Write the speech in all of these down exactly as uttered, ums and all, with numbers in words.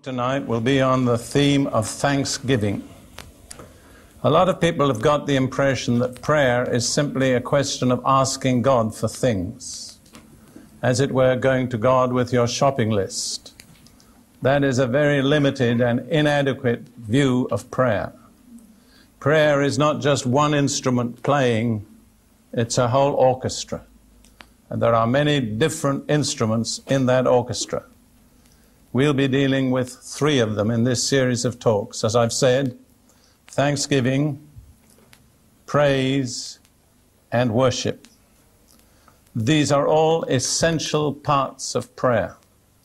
tonight will be on the theme of thanksgiving. A lot of people have got the impression that prayer is simply a question of asking God for things, as it were going to God with your shopping list. That is a very limited and inadequate view of prayer. Prayer is not just one instrument playing, it's a whole orchestra. And there are many different instruments in that orchestra. We'll be dealing with three of them in this series of talks. As I've said, thanksgiving, praise, and worship. These are all essential parts of prayer.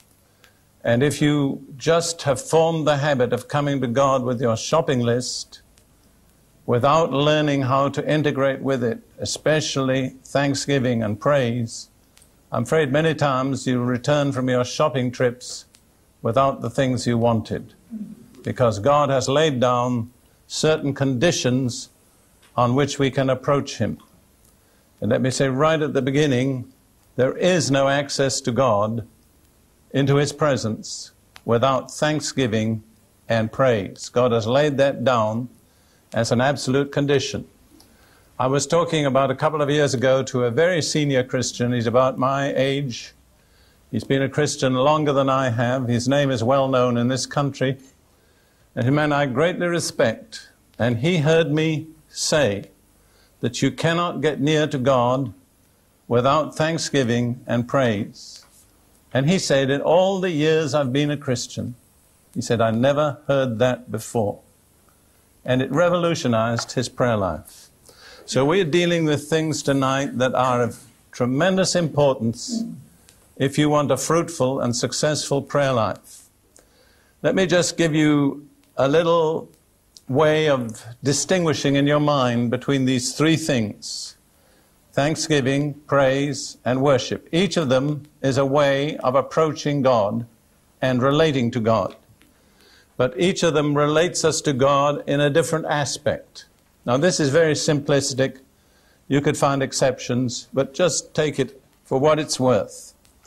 And if you just have formed the habit of coming to God with your shopping list without learning how to integrate with it, especially thanksgiving and praise, I'm afraid many times you return from your shopping trips without the things you wanted, because God has laid down certain conditions on which we can approach Him. And let me say right at the beginning, there is no access to God, into His presence, without thanksgiving and praise. God has laid that down as an absolute condition. I was talking about a couple of years ago to a very senior Christian. He's about my age. He's been a Christian longer than I have. His name is well known in this country. And a man I greatly respect. And he heard me say that you cannot get near to God without thanksgiving and praise. And he said, in all the years I've been a Christian, he said, I never heard that before. And it revolutionized his prayer life. So we're dealing with things tonight that are of tremendous importance if you want a fruitful and successful prayer life. Let me just give you a little way of distinguishing in your mind between these three things: thanksgiving, praise, and worship. Each of them is a way of approaching God and relating to God. But each of them relates us to God in a different aspect. Now, this is very simplistic. You could find exceptions, but just take it for what it's worth.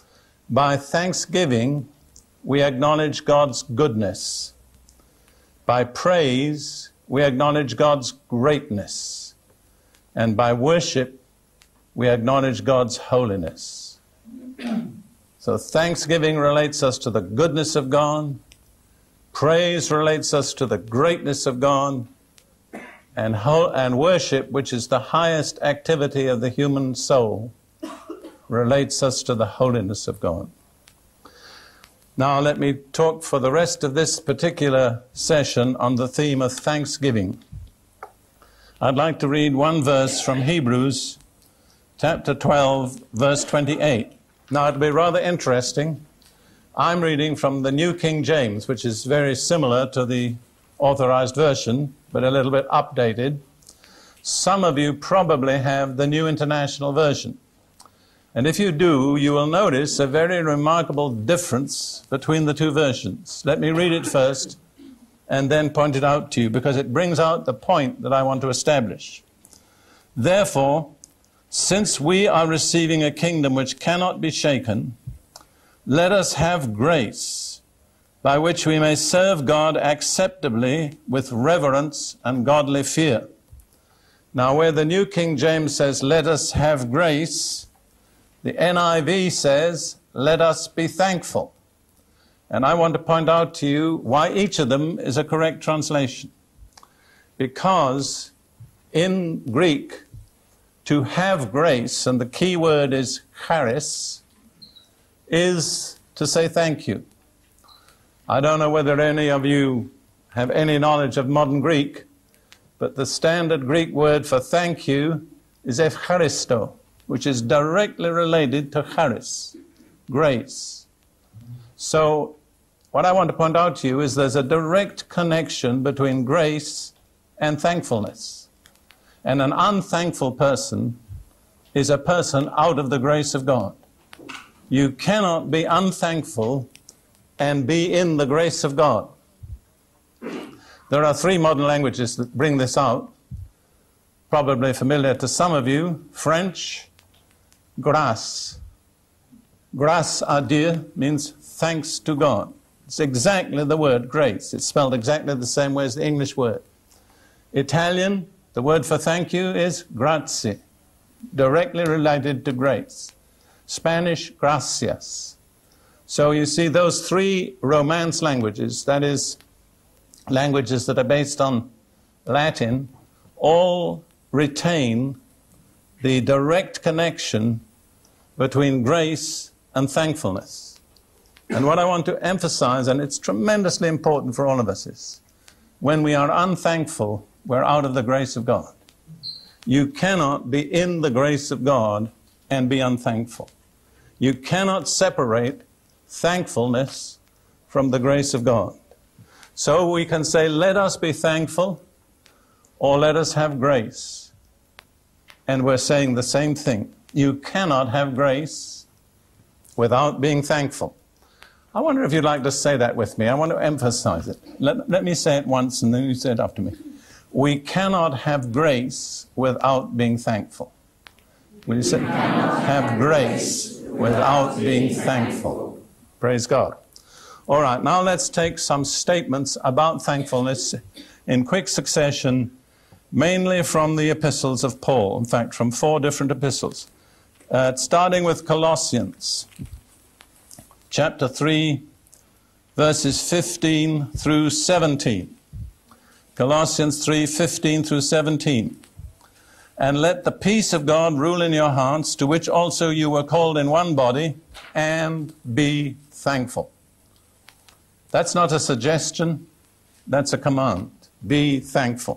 By thanksgiving, we acknowledge God's goodness. By praise, we acknowledge God's greatness. And by worship, we acknowledge God's holiness. So thanksgiving relates us to the goodness of God. Praise relates us to the greatness of God. And, ho- and worship, which is the highest activity of the human soul, relates us to the holiness of God. Now let me talk for the rest of this particular session on the theme of thanksgiving. I'd like to read one verse from Hebrews chapter twelve, verse twenty-eight. Now it'll be rather interesting. I'm reading from the New King James, which is very similar to the Authorized Version, but a little bit updated. Some of you probably have the New International Version. And if you do, you will notice a very remarkable difference between the two versions. Let me read it first and then point it out to you, because it brings out the point that I want to establish. Therefore, since we are receiving a kingdom which cannot be shaken, let us have grace by which we may serve God acceptably with reverence and godly fear. Now, where the New King James says, let us have grace, the N I V says, let us be thankful. And I want to point out to you why each of them is a correct translation. Because in Greek, to have grace, and the key word is charis, is to say thank you. I don't know whether any of you have any knowledge of modern Greek, but the standard Greek word for thank you is eucharisto, which is directly related to charis, grace. So what I want to point out to you is there's a direct connection between grace and thankfulness. And an unthankful person is a person out of the grace of God. You cannot be unthankful and be in the grace of God. There are three modern languages that bring this out, probably familiar to some of you: French, grâce. Grâce à Dieu means thanks to God. It's exactly the word grace. It's spelled exactly the same way as the English word. Italian, the word for thank you is grazie, directly related to grace. Spanish, gracias. So you see those three Romance languages, that is, languages that are based on Latin, all retain the direct connection between grace and thankfulness. And what I want to emphasize, and it's tremendously important for all of us, is when we are unthankful, we're out of the grace of God. You cannot be in the grace of God and be unthankful. You cannot separate thankfulness from the grace of God. So we can say, let us be thankful, or let us have grace. And we're saying the same thing. You cannot have grace without being thankful. I wonder if you'd like to say that with me. I want to emphasize it. Let, let me say it once and then you say it after me. We cannot have grace without being thankful. Will you say, have grace without being thankful? Praise God. All right, now let's take some statements about thankfulness in quick succession, mainly from the epistles of Paul, in fact, from four different epistles. Uh, starting with Colossians, chapter three, verses fifteen through seventeen. Colossians three, fifteen through seventeen. And let the peace of God rule in your hearts, to which also you were called in one body, and be thankful. That's not a suggestion, that's a command. Be thankful.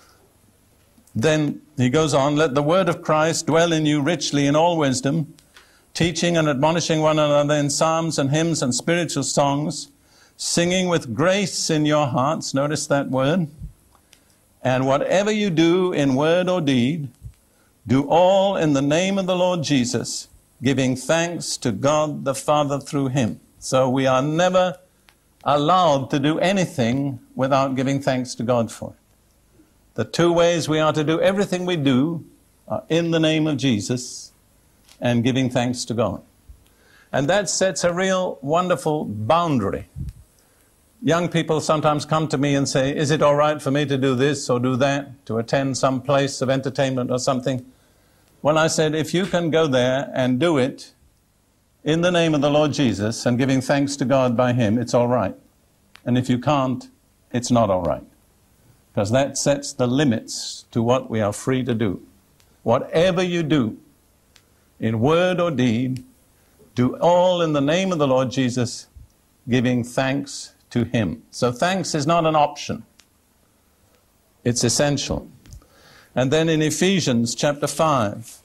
Then he goes on, let the word of Christ dwell in you richly in all wisdom, teaching and admonishing one another in psalms and hymns and spiritual songs, singing with grace in your hearts, notice that word, and whatever you do in word or deed, do all in the name of the Lord Jesus, giving thanks to God the Father through him. So we are never allowed to do anything without giving thanks to God for it. The two ways we are to do everything we do are in the name of Jesus and giving thanks to God. And that sets a real wonderful boundary. Young people sometimes come to me and say, is it all right for me to do this or do that, to attend some place of entertainment or something? Well, I said, if you can go there and do it in the name of the Lord Jesus and giving thanks to God by him, it's all right. And if you can't, it's not all right. Because that sets the limits to what we are free to do. Whatever you do, in word or deed, do all in the name of the Lord Jesus, giving thanks to him. So thanks is not an option. It's essential. And then in Ephesians chapter five,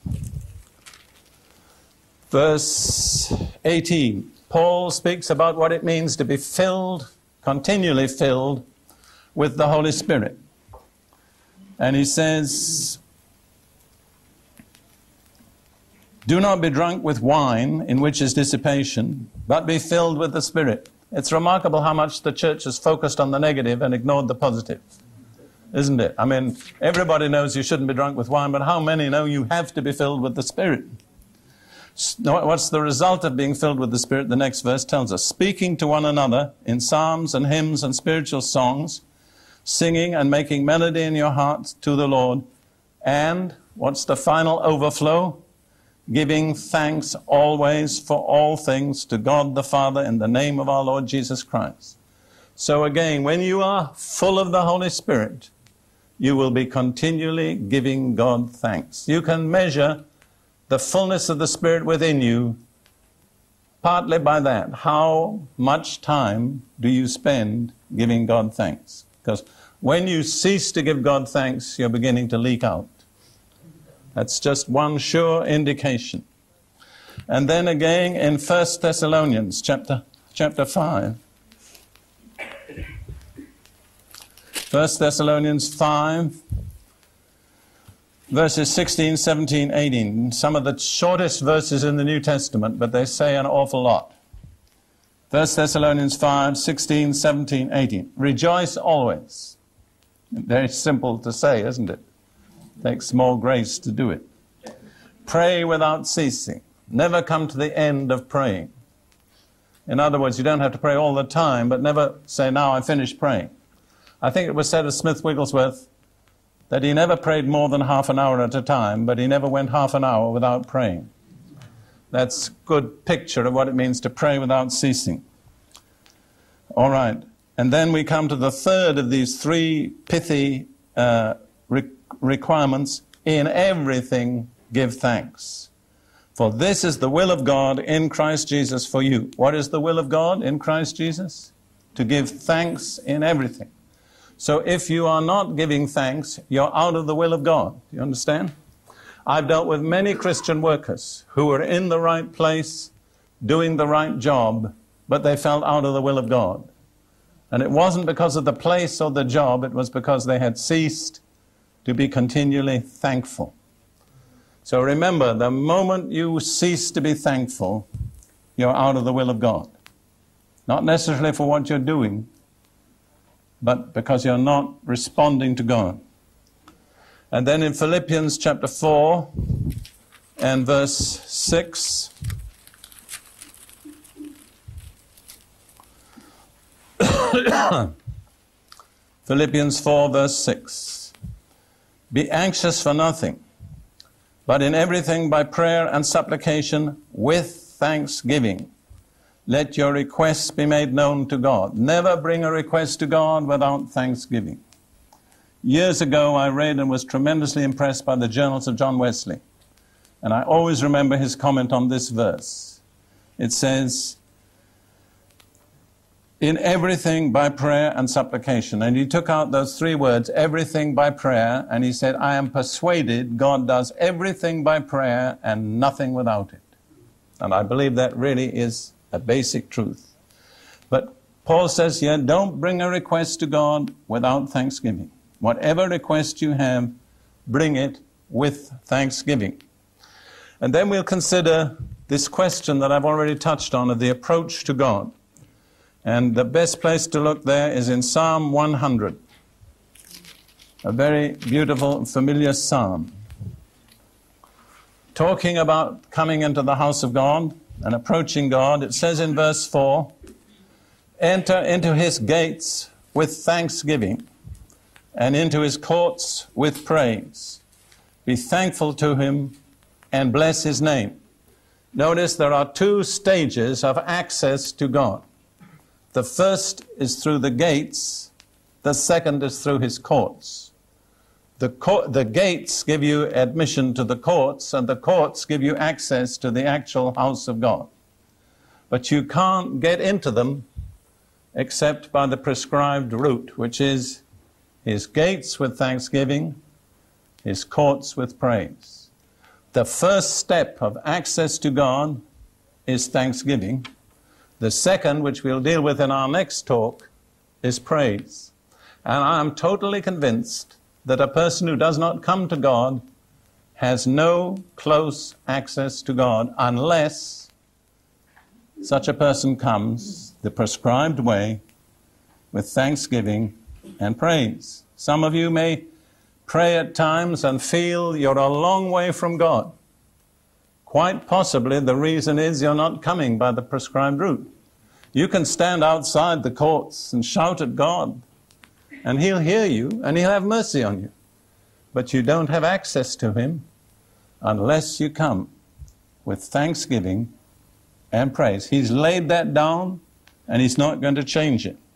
verse eighteen, Paul speaks about what it means to be filled, continually filled with the Holy Spirit. And he says, do not be drunk with wine, in which is dissipation, but be filled with the Spirit. It's remarkable how much the church has focused on the negative and ignored the positive, isn't it? I mean, everybody knows you shouldn't be drunk with wine, but how many know you have to be filled with the Spirit? What's the result of being filled with the Spirit? The next verse tells us, speaking to one another in psalms and hymns and spiritual songs, singing and making melody in your hearts to the Lord. And what's the final overflow? Giving thanks always for all things to God the Father in the name of our Lord Jesus Christ. So again, when you are full of the Holy Spirit, you will be continually giving God thanks. You can measure the fullness of the Spirit within you partly by that. How much time do you spend giving God thanks? Because when you cease to give God thanks, you're beginning to leak out. That's just one sure indication. And then again in First Thessalonians chapter, chapter five. First Thessalonians five, verses sixteen, seventeen, eighteen. Some of the shortest verses in the New Testament, but they say an awful lot. First Thessalonians five, sixteen, seventeen, eighteen. Rejoice always. Very simple to say, isn't it? Takes more grace to do it. Pray without ceasing. Never come to the end of praying. In other words, you don't have to pray all the time, but never say, now I finished praying. I think it was said of Smith Wigglesworth that he never prayed more than half an hour at a time, but he never went half an hour without praying. That's a good picture of what it means to pray without ceasing. All right. And then we come to the third of these three pithy uh, re- requirements. In everything, give thanks. For this is the will of God in Christ Jesus for you. What is the will of God in Christ Jesus? To give thanks in everything. So if you are not giving thanks, you're out of the will of God. Do you understand? I've dealt with many Christian workers who were in the right place, doing the right job, but they felt out of the will of God. And it wasn't because of the place or the job, it was because they had ceased to be continually thankful. So remember, the moment you cease to be thankful, you're out of the will of God. Not necessarily for what you're doing, but because you're not responding to God. And then in Philippians chapter four and verse six, Philippians four verse six, be anxious for nothing, but in everything by prayer and supplication with thanksgiving. Let your requests be made known to God. Never bring a request to God without thanksgiving. Years ago, I read and was tremendously impressed by the journals of John Wesley. And I always remember his comment on this verse. It says, in everything by prayer and supplication. And he took out those three words, everything by prayer, and he said, I am persuaded God does everything by prayer and nothing without it. And I believe that really is a basic truth. But Paul says here, don't bring a request to God without thanksgiving. Whatever request you have, bring it with thanksgiving. And then we'll consider this question that I've already touched on of the approach to God. And the best place to look there is in Psalm one hundred. A very beautiful, familiar psalm. Talking about coming into the house of God and approaching God, it says in verse four, enter into his gates with thanksgiving and into his courts with praise. Be thankful to him and bless his name. Notice there are two stages of access to God. The first is through the gates, the second is through his courts. The, co- the gates give you admission to the courts, and the courts give you access to the actual house of God. But you can't get into them except by the prescribed route, which is his gates with thanksgiving, his courts with praise. The first step of access to God is thanksgiving. The second, which we'll deal with in our next talk, is praise. And I'm totally convinced that a person who does not come to God has no close access to God unless such a person comes the prescribed way with thanksgiving and praise. Some of you may pray at times and feel you're a long way from God. Quite possibly the reason is you're not coming by the prescribed route. You can stand outside the courts and shout at God, and he'll hear you and he'll have mercy on you. But you don't have access to him unless you come with thanksgiving and praise. He's laid that down and he's not going to change it.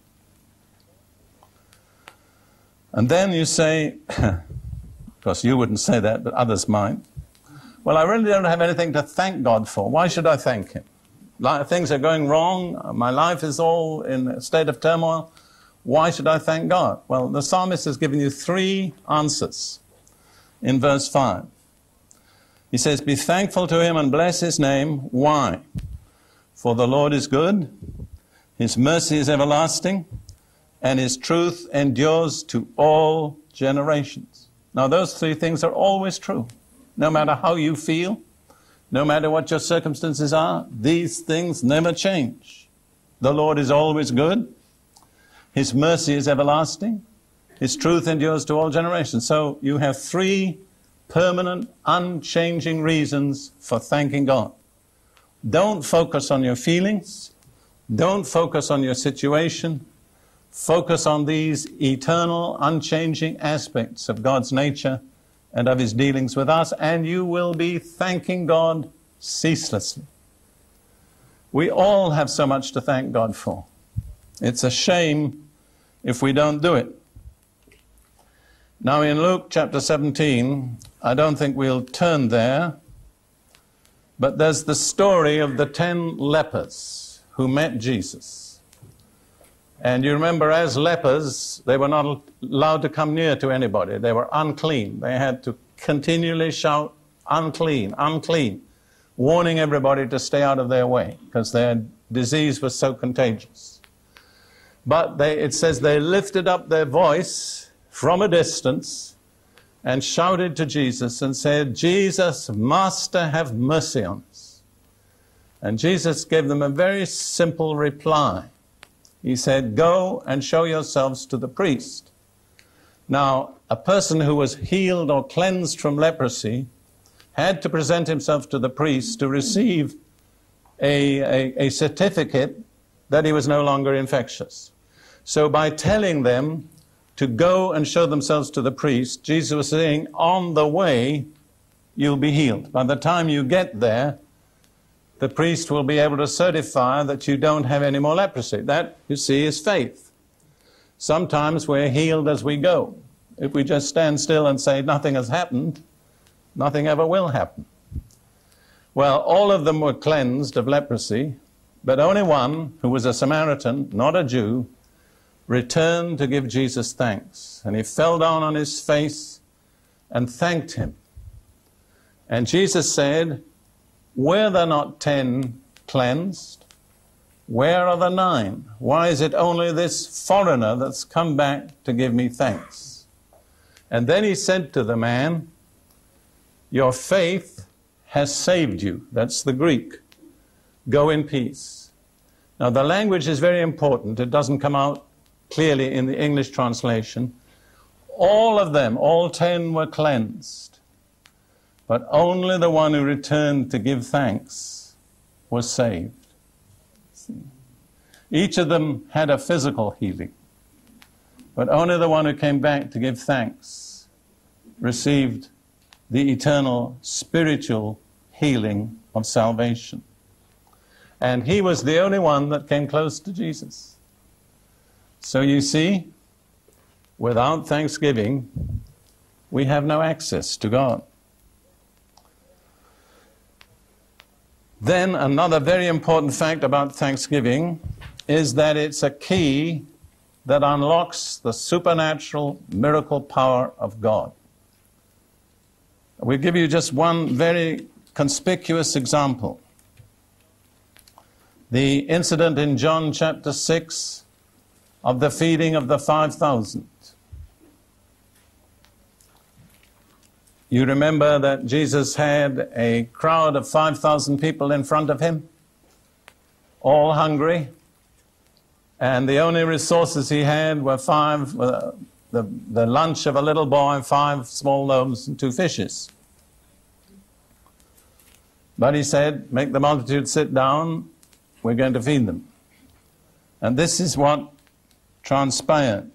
And then you say, of course you wouldn't say that, but others might, well, I really don't have anything to thank God for. Why should I thank him? Things are going wrong. My life is all in a state of turmoil. Why should I thank God? Well, the psalmist has given you three answers in verse five. He says, be thankful to him and bless his name. Why? For the Lord is good, his mercy is everlasting, and his truth endures to all generations. Now, those three things are always true. No matter how you feel, no matter what your circumstances are, these things never change. The Lord is always good. His mercy is everlasting. His truth endures to all generations. So you have three permanent, unchanging reasons for thanking God. Don't focus on your feelings. Don't focus on your situation. Focus on these eternal, unchanging aspects of God's nature and of his dealings with us, and you will be thanking God ceaselessly. We all have so much to thank God for. It's a shame if we don't do it. Now in Luke chapter seventeen, I don't think we'll turn there, but there's the story of the ten lepers who met Jesus. And you remember, as lepers, they were not allowed to come near to anybody. They were unclean. They had to continually shout, unclean, unclean, warning everybody to stay out of their way because their disease was so contagious. But they, it says they lifted up their voice from a distance and shouted to Jesus and said, Jesus, Master, have mercy on us. And Jesus gave them a very simple reply. He said, go and show yourselves to the priest. Now, a person who was healed or cleansed from leprosy had to present himself to the priest to receive a, a, a certificate that he was no longer infectious. So by telling them to go and show themselves to the priest, Jesus was saying, on the way, you'll be healed. By the time you get there, the priest will be able to certify that you don't have any more leprosy. That, you see, is faith. Sometimes we're healed as we go. If we just stand still and say nothing has happened, nothing ever will happen. Well, all of them were cleansed of leprosy, but only one, who was a Samaritan, not a Jew, returned to give Jesus thanks. And he fell down on his face and thanked him. And Jesus said, were there not ten cleansed? Where are the nine? Why is it only this foreigner that's come back to give me thanks? And then he said to the man, your faith has saved you. That's the Greek. Go in peace. Now the language is very important. It doesn't come out clearly in the English translation. All of them, all ten, were cleansed. But only the one who returned to give thanks was saved. See? Each of them had a physical healing, but only the one who came back to give thanks received the eternal spiritual healing of salvation. And he was the only one that came close to Jesus. So you see, without thanksgiving, we have no access to God. Then another very important fact about thanksgiving is that it's a key that unlocks the supernatural miracle power of God. We'll give you just one very conspicuous example. The incident in John chapter six of the feeding of the five thousand. You remember that Jesus had a crowd of five thousand people in front of him, all hungry, and the only resources he had were five, uh, the, the lunch of a little boy, five small loaves and two fishes. But he said, make the multitude sit down, we're going to feed them. And this is what transpired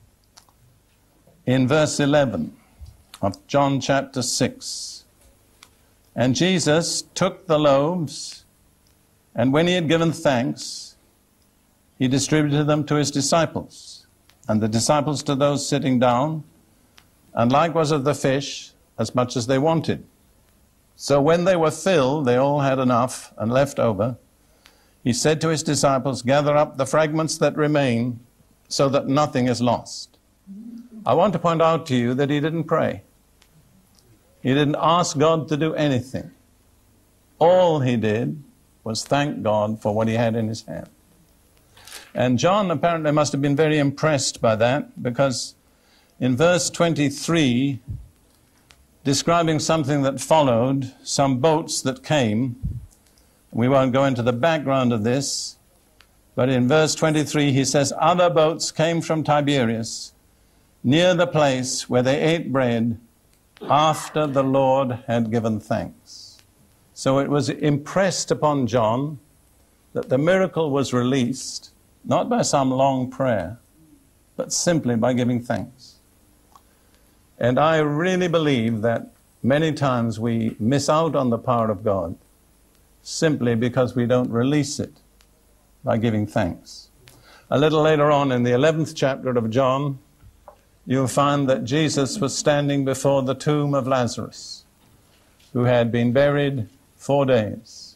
in verse eleven of John chapter six. And Jesus took the loaves, and when he had given thanks, he distributed them to his disciples, and the disciples to those sitting down, and likewise of the fish, as much as they wanted. So when they were filled, they all had enough and left over. He said to his disciples, gather up the fragments that remain, so that nothing is lost. I want to point out to you that he didn't pray. He didn't ask God to do anything. All he did was thank God for what he had in his hand. And John apparently must have been very impressed by that, because in verse twenty-three, describing something that followed, some boats that came, we won't go into the background of this, but in verse twenty-three he says, other boats came from Tiberias, near the place where they ate bread after the Lord had given thanks. So it was impressed upon John that the miracle was released not by some long prayer, but simply by giving thanks. And I really believe that many times we miss out on the power of God simply because we don't release it by giving thanks. A little later on in the eleventh chapter of John, you'll find that Jesus was standing before the tomb of Lazarus, who had been buried four days.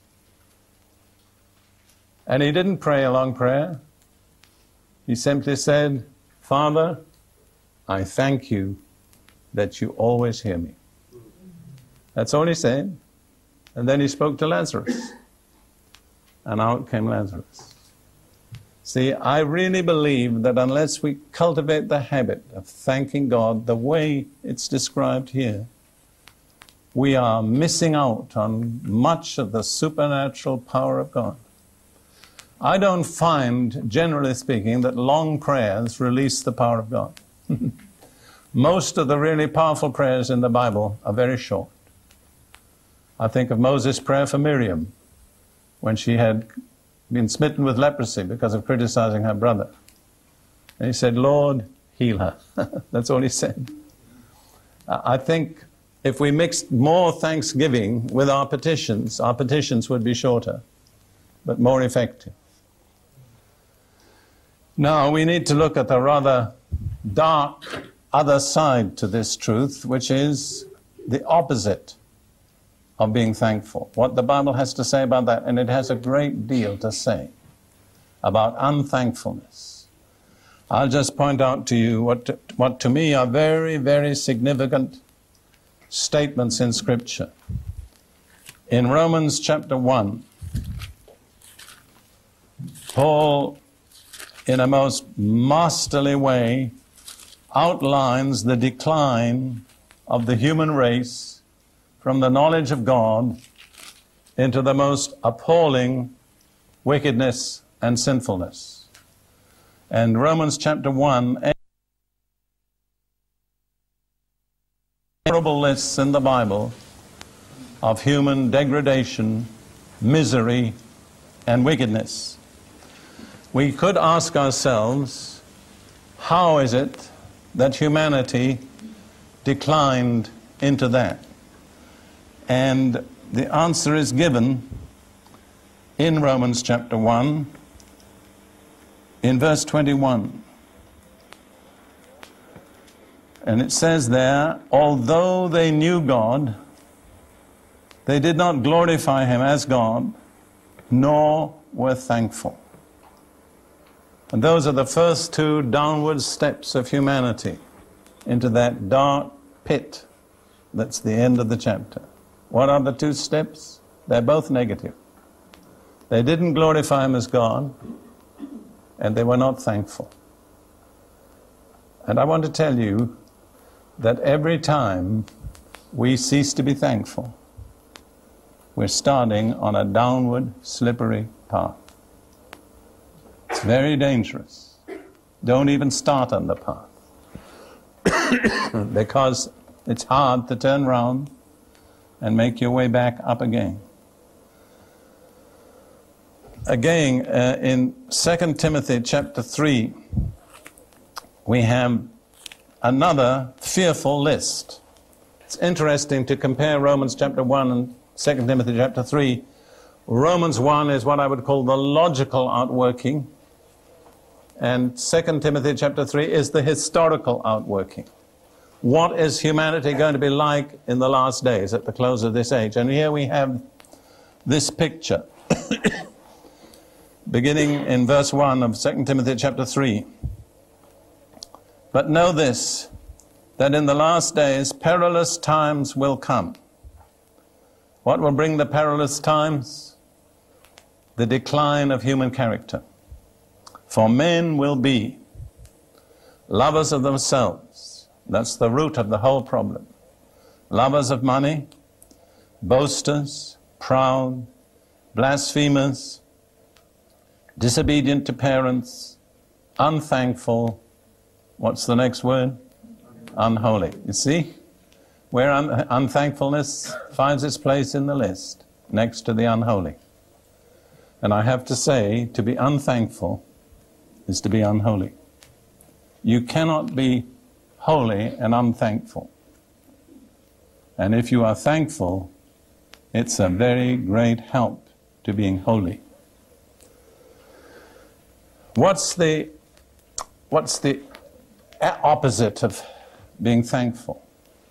And he didn't pray a long prayer. He simply said, "Father, I thank you that you always hear me." That's all he said. And then he spoke to Lazarus. And out came Lazarus. See, I really believe that unless we cultivate the habit of thanking God the way it's described here, we are missing out on much of the supernatural power of God. I don't find, generally speaking, that long prayers release the power of God. Most of the really powerful prayers in the Bible are very short. I think of Moses' prayer for Miriam when she had been smitten with leprosy because of criticizing her brother. And he said, "Lord, heal her." That's all he said. I think if we mixed more thanksgiving with our petitions, our petitions would be shorter, but more effective. Now, we need to look at the rather dark other side to this truth, which is the opposite of being thankful. What the Bible has to say about that, and it has a great deal to say about unthankfulness. I'll just point out to you what to, what to me are very, very significant statements in Scripture. In Romans chapter one, Paul, in a most masterly way, outlines the decline of the human race from the knowledge of God into the most appalling wickedness and sinfulness. And Romans chapter one, horrible lists in the Bible of human degradation, misery, and wickedness. We could ask ourselves, how is it that humanity declined into that? And the answer is given in Romans chapter one, in verse twenty-one. And it says there, although they knew God, they did not glorify Him as God, nor were thankful. And those are the first two downward steps of humanity into that dark pit that's the end of the chapter. What are the two steps? They're both negative. They didn't glorify Him as God, and they were not thankful. And I want to tell you that every time we cease to be thankful, we're starting on a downward, slippery path. It's very dangerous. Don't even start on the path. Because it's hard to turn round and make your way back up again. Again, uh, in Second Timothy chapter three, we have another fearful list. It's interesting to compare Romans chapter one and Second Timothy chapter three. Romans one is what I would call the logical outworking, and Second Timothy chapter three is the historical outworking. What is humanity going to be like in the last days, at the close of this age? And here we have this picture, beginning in verse one of Second Timothy chapter three. But know this, that in the last days perilous times will come. What will bring the perilous times? The decline of human character. For men will be lovers of themselves. That's the root of the whole problem. Lovers of money, boasters, proud, blasphemers, disobedient to parents, unthankful. What's the next word? Unholy. You see? Where un- unthankfulness finds its place in the list, next to the unholy. And I have to say, to be unthankful is to be unholy. You cannot be holy and unthankful. And if you are thankful, it's a very great help to being holy. What's the, what's the opposite of being thankful?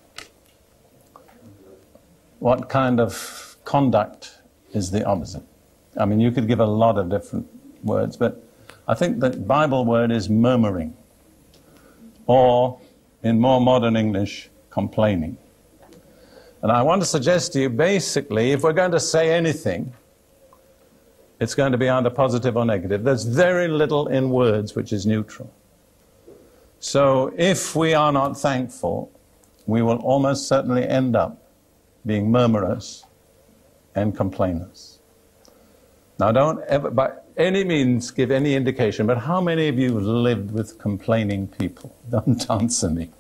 What kind of conduct is the opposite? I mean, you could give a lot of different words, but I think the Bible word is murmuring, or in more modern English, complaining. And I want to suggest to you, basically, if we're going to say anything, it's going to be either positive or negative. There's very little in words which is neutral. So if we are not thankful, we will almost certainly end up being murmurers and complainers. Now, don't ever, by any means, give any indication, but how many of you lived with complaining people? Don't answer me.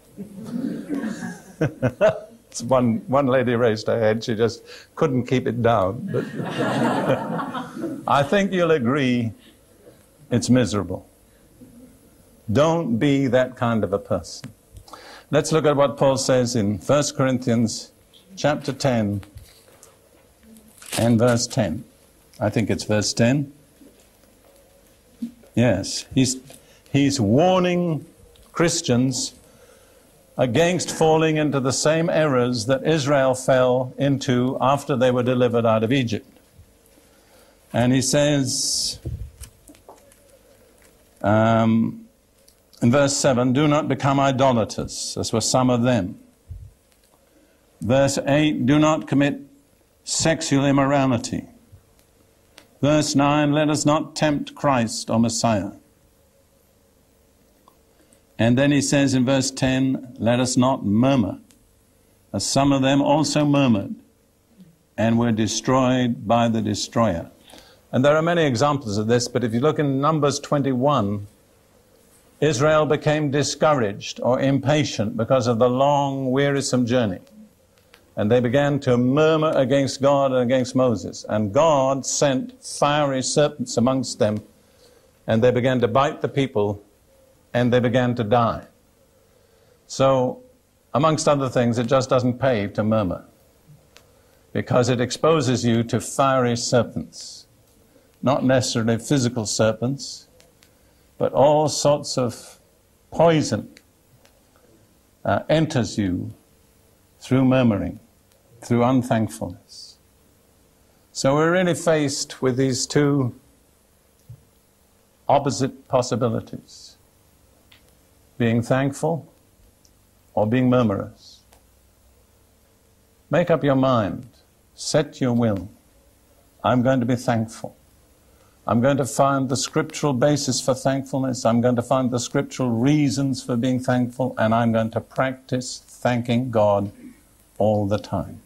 one, one lady raised her head. She just couldn't keep it down. But I think you'll agree it's miserable. Don't be that kind of a person. Let's look at what Paul says in First Corinthians chapter ten and verse ten. I think it's verse ten. Yes, he's, he's warning Christians against falling into the same errors that Israel fell into after they were delivered out of Egypt. And he says um, in verse seven, do not become idolaters, as were some of them. Verse eight, do not commit sexual immorality. Verse nine, let us not tempt Christ or Messiah. And then he says in verse ten, let us not murmur, as some of them also murmured and were destroyed by the destroyer. And there are many examples of this, but if you look in Numbers twenty-one, Israel became discouraged or impatient because of the long, wearisome journey. And they began to murmur against God and against Moses. And God sent fiery serpents amongst them, and they began to bite the people, and they began to die. So, amongst other things, it just doesn't pay to murmur, because it exposes you to fiery serpents. Not necessarily physical serpents, but all sorts of poison uh, enters you through murmuring, through unthankfulness. So we're really faced with these two opposite possibilities: being thankful or being murmurers. Make up your mind, set your will. I'm going to be thankful. I'm going to find the scriptural basis for thankfulness. I'm going to find the scriptural reasons for being thankful, and I'm going to practice thanking God all the time.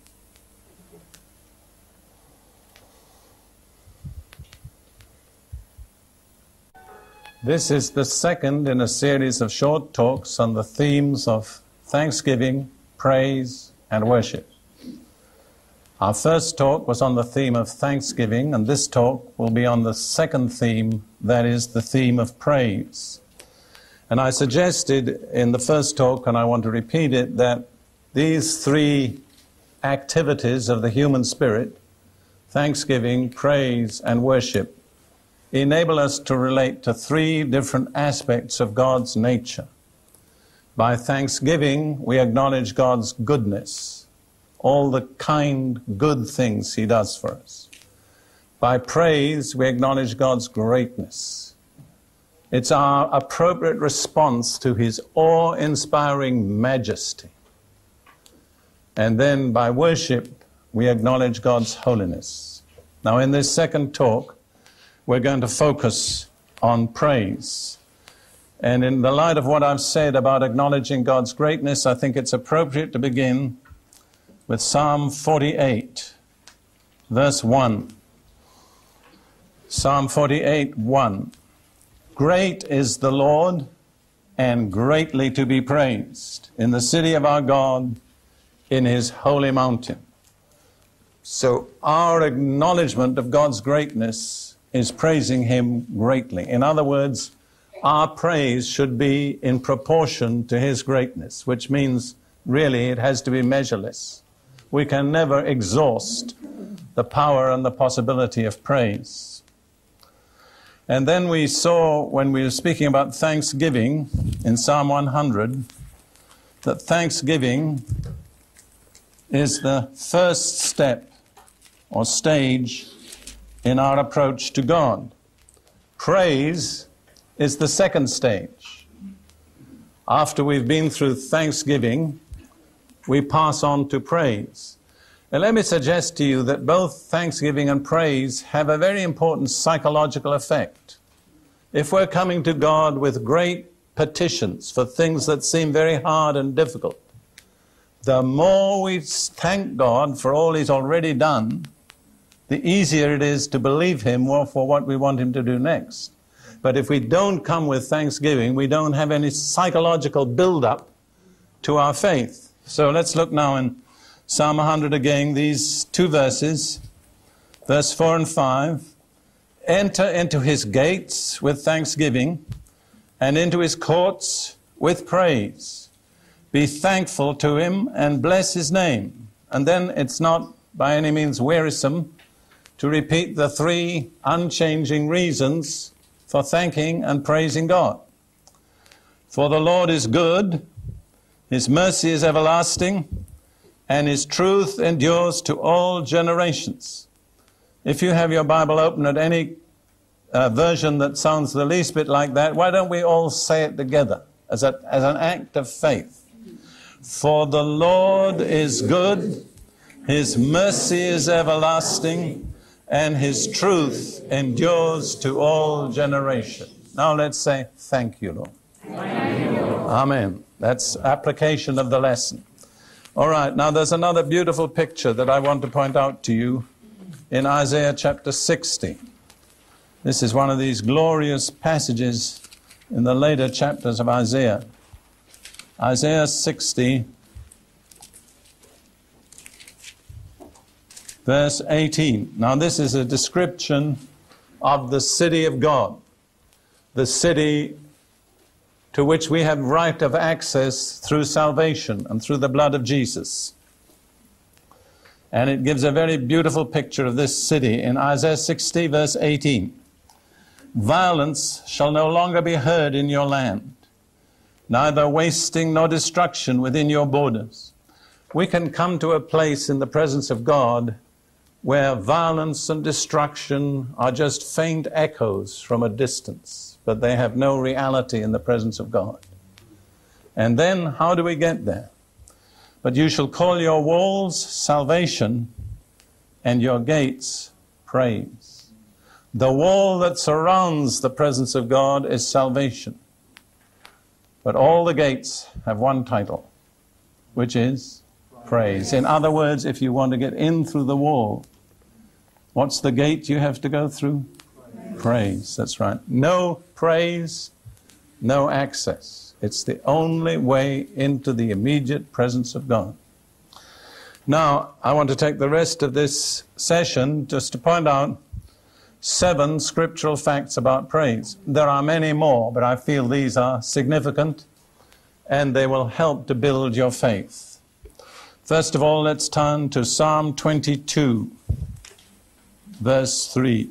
This is the second in a series of short talks on the themes of thanksgiving, praise, and worship. Our first talk was on the theme of thanksgiving, and this talk will be on the second theme, that is the theme of praise. And I suggested in the first talk, and I want to repeat it, that these three activities of the human spirit, thanksgiving, praise, and worship, enable us to relate to three different aspects of God's nature. By thanksgiving, we acknowledge God's goodness, all the kind, good things He does for us. By praise, we acknowledge God's greatness. It's our appropriate response to His awe-inspiring majesty. And then by worship, we acknowledge God's holiness. Now, in this second talk, we're going to focus on praise. And in the light of what I've said about acknowledging God's greatness, I think it's appropriate to begin with Psalm forty-eight, verse one. Psalm forty-eight, one. Great is the Lord, and greatly to be praised, in the city of our God, in His holy mountain. So our acknowledgement of God's greatness is praising him greatly. In other words, our praise should be in proportion to his greatness, which means really it has to be measureless. We can never exhaust the power and the possibility of praise. And then we saw, when we were speaking about thanksgiving in Psalm one hundred, that thanksgiving is the first step or stage in our approach to God. Praise is the second stage. After we've been through thanksgiving, we pass on to praise. And let me suggest to you that both thanksgiving and praise have a very important psychological effect. If we're coming to God with great petitions for things that seem very hard and difficult, the more we thank God for all he's already done, the easier it is to believe him for what we want him to do next. But if we don't come with thanksgiving, we don't have any psychological build-up to our faith. So let's look now in Psalm one hundred again, these two verses, verse four and five. Enter into his gates with thanksgiving, and into his courts with praise. Be thankful to him and bless his name. And then it's not by any means wearisome to repeat the three unchanging reasons for thanking and praising God. For the Lord is good, his mercy is everlasting, and his truth endures to all generations. If you have your Bible open at any uh, version that sounds the least bit like that, why don't we all say it together as, a, as an act of faith? For the Lord is good, his mercy is everlasting, and his truth endures to all generations. Now let's say, thank you, Lord. Thank you, Lord. Amen. That's application of the lesson. All right, now there's another beautiful picture that I want to point out to you in Isaiah chapter sixty. This is one of these glorious passages in the later chapters of Isaiah. Isaiah sixty, verse eighteen. Now this is a description of the city of God, the city to which we have right of access through salvation and through the blood of Jesus. And it gives a very beautiful picture of this city in Isaiah sixty, verse eighteen. Violence shall no longer be heard in your land, neither wasting nor destruction within your borders. We can come to a place in the presence of God where violence and destruction are just faint echoes from a distance, but they have no reality in the presence of God. And then, how do we get there? But you shall call your walls salvation and your gates praise. The wall that surrounds the presence of God is salvation. But all the gates have one title, which is praise. In other words, if you want to get in through the wall, what's the gate you have to go through? Praise. Praise, that's right. No praise, no access. It's the only way into the immediate presence of God. Now, I want to take the rest of this session just to point out seven scriptural facts about praise. There are many more, but I feel these are significant and they will help to build your faith. First of all, let's turn to Psalm twenty-two, verse three.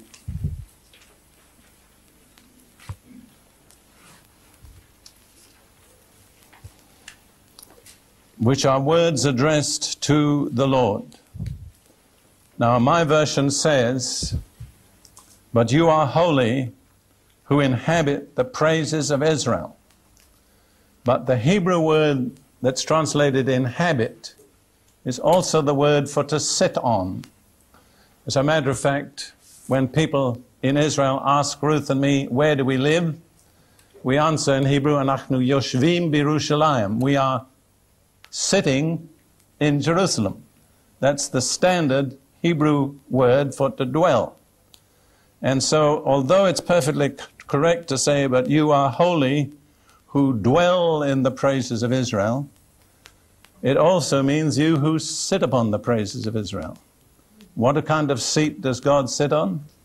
Which are words addressed to the Lord. Now, my version says, but you are holy who inhabit the praises of Israel. But the Hebrew word that's translated inhabit is also the word for to sit on. As a matter of fact, when people in Israel ask Ruth and me, where do we live? We answer in Hebrew, Anachnu yoshvim b'Yerushalayim. We are sitting in Jerusalem. That's the standard Hebrew word for to dwell. And so, although it's perfectly correct to say, but you are holy who dwell in the praises of Israel, it also means you who sit upon the praises of Israel. What kind of seat does God sit on?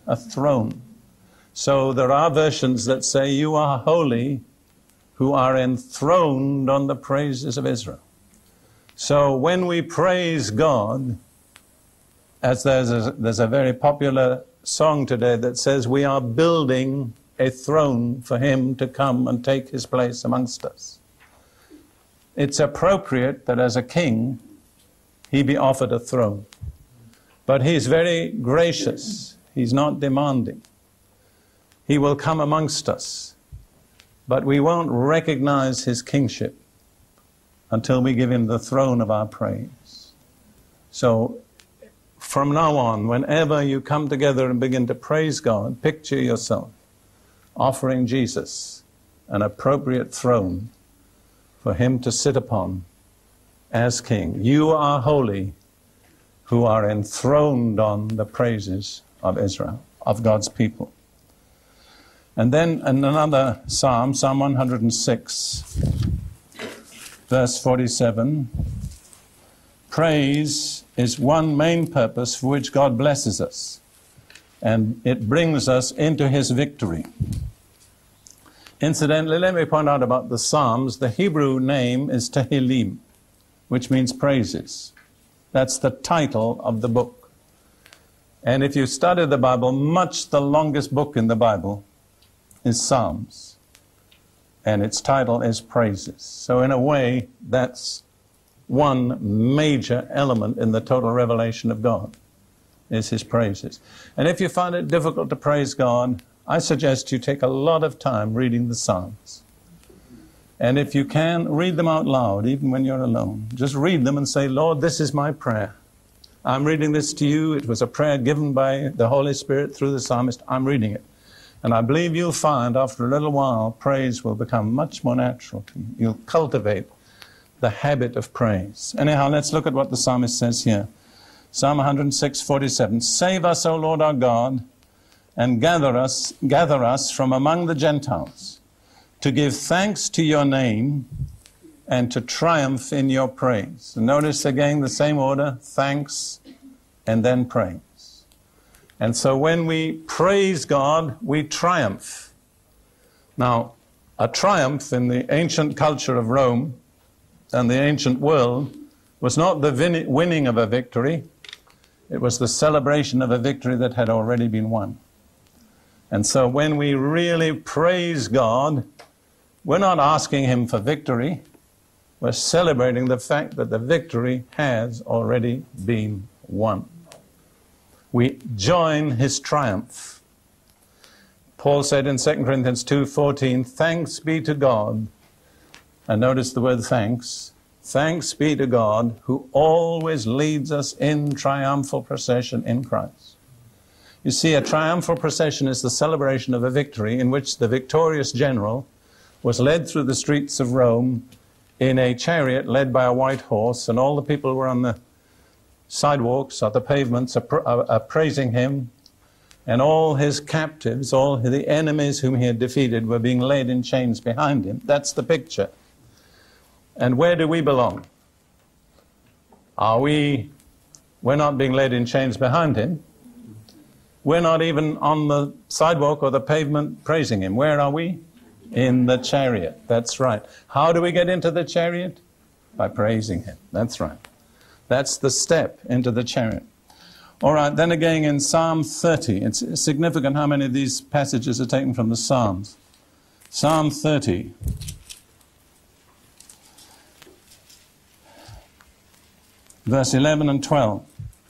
a throne. So there are versions that say, you are holy, who are enthroned on the praises of Israel. So when we praise God, as there's a, there's a very popular song today that says, we are building a throne for him to come and take his place amongst us. It's appropriate that as a king, he be offered a throne. But he's very gracious. He's not demanding. He will come amongst us. But we won't recognize his kingship until we give him the throne of our praise. So from now on, whenever you come together and begin to praise God, picture yourself offering Jesus an appropriate throne for him to sit upon as king. You are holy, who are enthroned on the praises of Israel, of God's people. And then in another psalm, Psalm one hundred six, verse forty-seven, praise is one main purpose for which God blesses us, and it brings us into his victory. Incidentally, let me point out about the Psalms, the Hebrew name is Tehillim, which means praises. That's the title of the book. And if you study the Bible, much the longest book in the Bible is Psalms. And its title is Praises. So in a way, that's one major element in the total revelation of God, is his praises. And if you find it difficult to praise God, I suggest you take a lot of time reading the Psalms. And if you can, read them out loud, even when you're alone. Just read them and say, Lord, this is my prayer. I'm reading this to you. It was a prayer given by the Holy Spirit through the psalmist. I'm reading it. And I believe you'll find after a little while, praise will become much more natural to you. You'll cultivate the habit of praise. Anyhow, let's look at what the psalmist says here. Psalm one hundred six, forty-seven. Save us, O Lord our God, and gather us, gather us from among the Gentiles, to give thanks to your name and to triumph in your praise. And notice again the same order, thanks and then praise. And so when we praise God, we triumph. Now, a triumph in the ancient culture of Rome and the ancient world was not the vin- winning of a victory, it was the celebration of a victory that had already been won. And so when we really praise God, we're not asking him for victory, we're celebrating the fact that the victory has already been won. We join his triumph. Paul said in Second Corinthians two fourteen, thanks be to God, and notice the word thanks, thanks be to God who always leads us in triumphal procession in Christ. You see, a triumphal procession is the celebration of a victory in which the victorious general was led through the streets of Rome in a chariot led by a white horse, and all the people were on the sidewalks or the pavements are, are, are praising him, and all his captives, all the enemies whom he had defeated, were being laid in chains behind him. That's the picture. And where do we belong? Are we, we're not being laid in chains behind him. We're not even on the sidewalk or the pavement praising him. Where are we? In the chariot. That's right. How do we get into the chariot? By praising him. That's right. That's the step into the chariot. All right, then again in Psalm thirty, it's significant how many of these passages are taken from the Psalms. Psalm thirty. Verse eleven and twelve.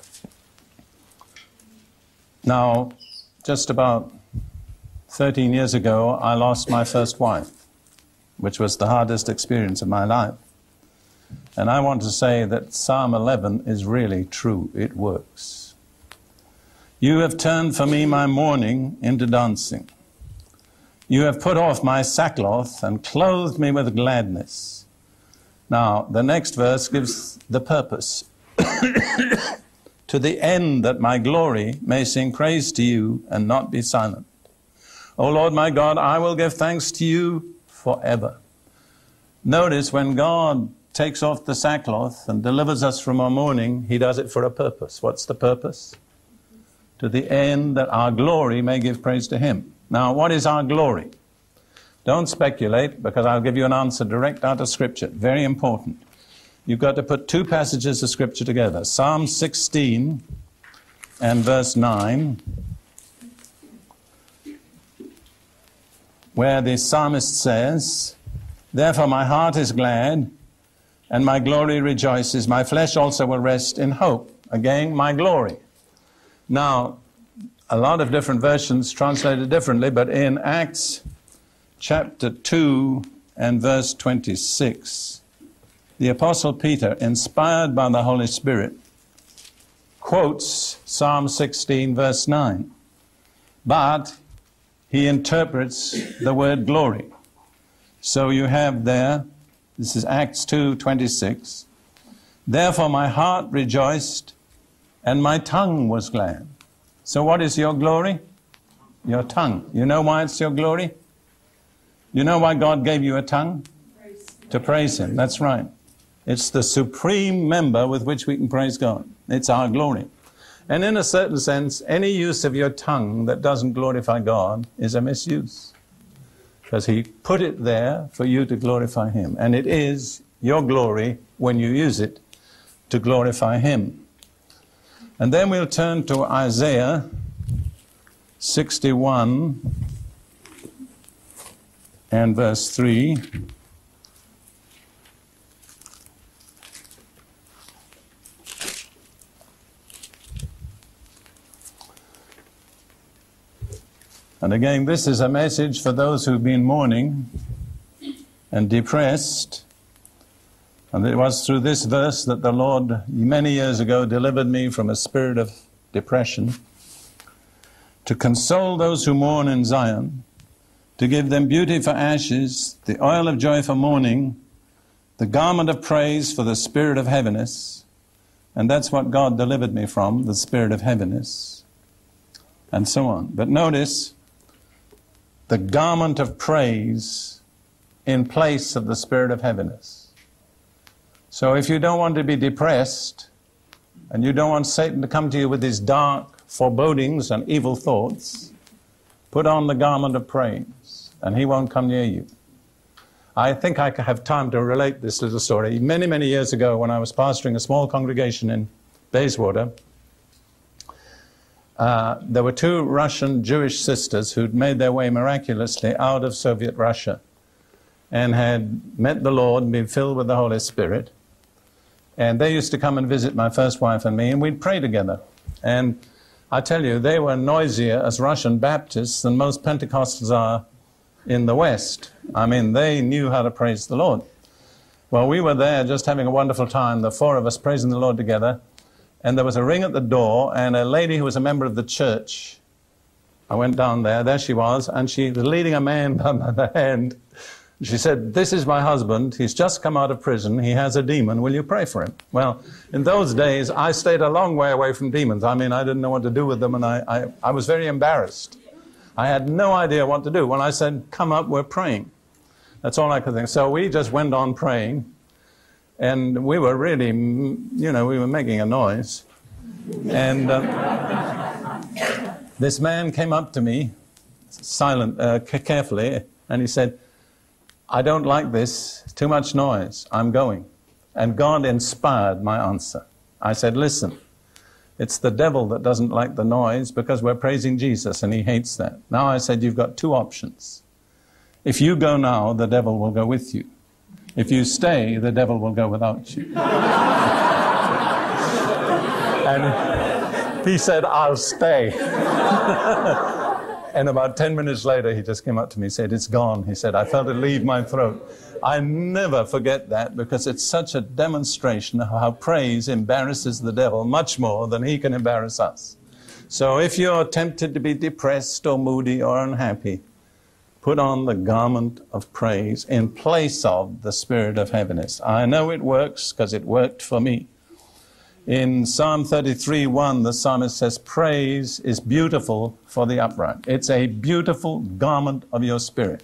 Now, just about thirteen years ago, I lost my first wife, which was the hardest experience of my life. And I want to say that Psalm eleven is really true. It works. You have turned for me my mourning into dancing. You have put off my sackcloth and clothed me with gladness. Now, the next verse gives the purpose. To the end that my glory may sing praise to you and not be silent. O Lord my God, I will give thanks to you forever. Notice when God takes off the sackcloth and delivers us from our mourning, he does it for a purpose. What's the purpose? To to the end that our glory may give praise to him. Now, what is our glory? Don't speculate, because I'll give you an answer direct out of Scripture. Very important. You've got to put two passages of Scripture together. Psalm sixteen and verse nine, where the psalmist says, "Therefore my heart is glad, and my glory rejoices. My flesh also will rest in hope." Again, my glory. Now, a lot of different versions translate it differently, but in Acts chapter two and verse twenty-six, the Apostle Peter, inspired by the Holy Spirit, quotes Psalm sixteen verse nine, but he interprets the word glory. So you have there, this is Acts two twenty-six, "Therefore my heart rejoiced, and my tongue was glad." So what is your glory? Your tongue. You know why it's your glory? You know why God gave you a tongue? Praise. To praise him. That's right. It's the supreme member with which we can praise God. It's our glory. And in a certain sense, any use of your tongue that doesn't glorify God is a misuse, because he put it there for you to glorify him. And it is your glory when you use it to glorify him. And then we'll turn to Isaiah sixty-one and verse three. And again, this is a message for those who've been mourning and depressed. And it was through this verse that the Lord, many years ago, delivered me from a spirit of depression, to console those who mourn in Zion, to give them beauty for ashes, the oil of joy for mourning, the garment of praise for the spirit of heaviness. And that's what God delivered me from, the spirit of heaviness, and so on. But notice, the garment of praise in place of the spirit of heaviness. So if you don't want to be depressed, and you don't want Satan to come to you with his dark forebodings and evil thoughts, put on the garment of praise, and he won't come near you. I think I have time to relate this little story. Many, many years ago, when I was pastoring a small congregation in Bayswater, uh, there were two Russian Jewish sisters who'd made their way miraculously out of Soviet Russia and had met the Lord and been filled with the Holy Spirit. And they used to come and visit my first wife and me, and we'd pray together. And I tell you, they were noisier as Russian Baptists than most Pentecostals are in the West. I mean, they knew how to praise the Lord. Well, we were there just having a wonderful time, the four of us praising the Lord together, and there was a ring at the door, and a lady who was a member of the church, I went down there, there she was, and she was leading a man by the hand. She said, "This is my husband. He's just come out of prison. He has a demon. Will you pray for him?" Well, in those days, I stayed a long way away from demons. I mean, I didn't know what to do with them, and I, I, I was very embarrassed. I had no idea what to do. When I said, "Come up, we're praying," that's all I could think. So we just went on praying, and we were really, you know, we were making a noise. And uh, this man came up to me, silent, uh, carefully, and he said, "I don't like this, too much noise, I'm going." And God inspired my answer. I said, "Listen, it's the devil that doesn't like the noise because we're praising Jesus and he hates that." Now I said, "You've got two options. If you go now, the devil will go with you. If you stay, the devil will go without you." And he said, "I'll stay." And about ten minutes later, he just came up to me and said, "It's gone." He said, "I felt it leave my throat." I never forget that, because it's such a demonstration of how praise embarrasses the devil much more than he can embarrass us. So if you're tempted to be depressed or moody or unhappy, put on the garment of praise in place of the spirit of heaviness. I know it works because it worked for me. In Psalm thirty-three one, the psalmist says, "Praise is beautiful for the upright." It's a beautiful garment of your spirit.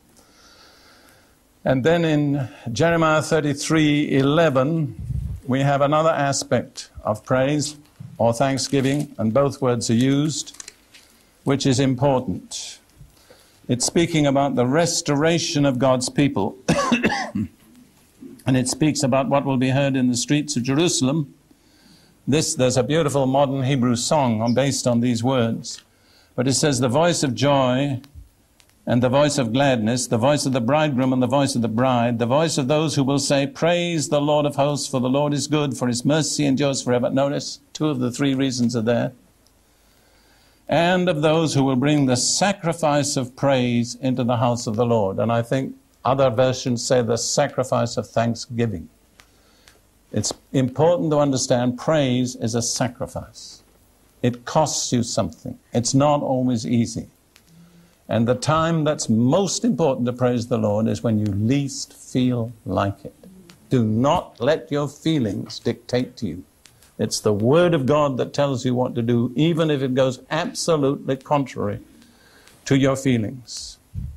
And then in Jeremiah thirty-three eleven, we have another aspect of praise. or thanksgiving, and both words are used, which is important. It's speaking about the restoration of God's people. And it speaks about what will be heard in the streets of Jerusalem. This, there's a beautiful modern Hebrew song based on these words. But it says, the voice of joy and the voice of gladness, the voice of the bridegroom and the voice of the bride, the voice of those who will say, praise the Lord of hosts, for the Lord is good, for his mercy endures forever. Notice, two of the three reasons are there. And of those who will bring the sacrifice of praise into the house of the Lord. And I think other versions say the sacrifice of thanksgiving. It's important to understand praise is a sacrifice. It costs you something. It's not always easy. And the time that's most important to praise the Lord is when you least feel like it. Do not let your feelings dictate to you. It's the Word of God that tells you what to do, even if it goes absolutely contrary to your feelings.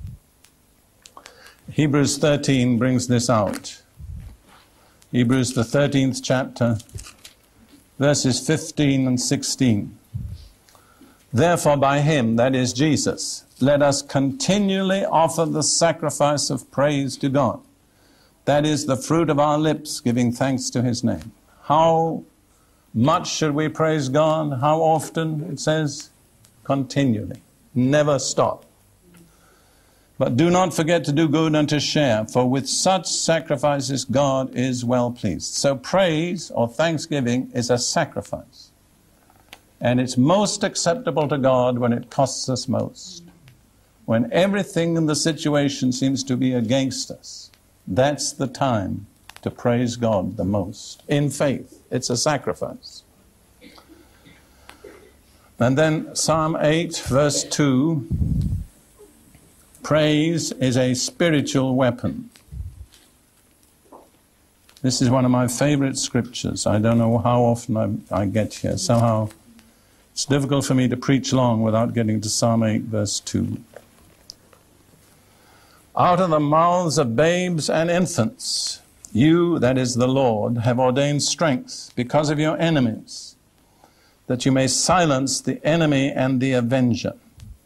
Hebrews thirteen brings this out. Hebrews, the thirteenth chapter, verses fifteen and sixteen. Therefore by him, that is Jesus, let us continually offer the sacrifice of praise to God. That is the fruit of our lips, giving thanks to his name. How much should we praise God? How often? It says, continually. Never stop. But do not forget to do good and to share, for with such sacrifices God is well pleased. So praise or thanksgiving is a sacrifice. And it's most acceptable to God when it costs us most. When everything in the situation seems to be against us, that's the time to praise God the most. In faith, it's a sacrifice. And then Psalm eight, verse two, praise is a spiritual weapon. This is one of my favorite scriptures. I don't know how often I, I get here. Somehow it's difficult for me to preach long without getting to Psalm eight, verse two. Out of the mouths of babes and infants, you, that is the Lord, have ordained strength because of your enemies, that you may silence the enemy and the avenger.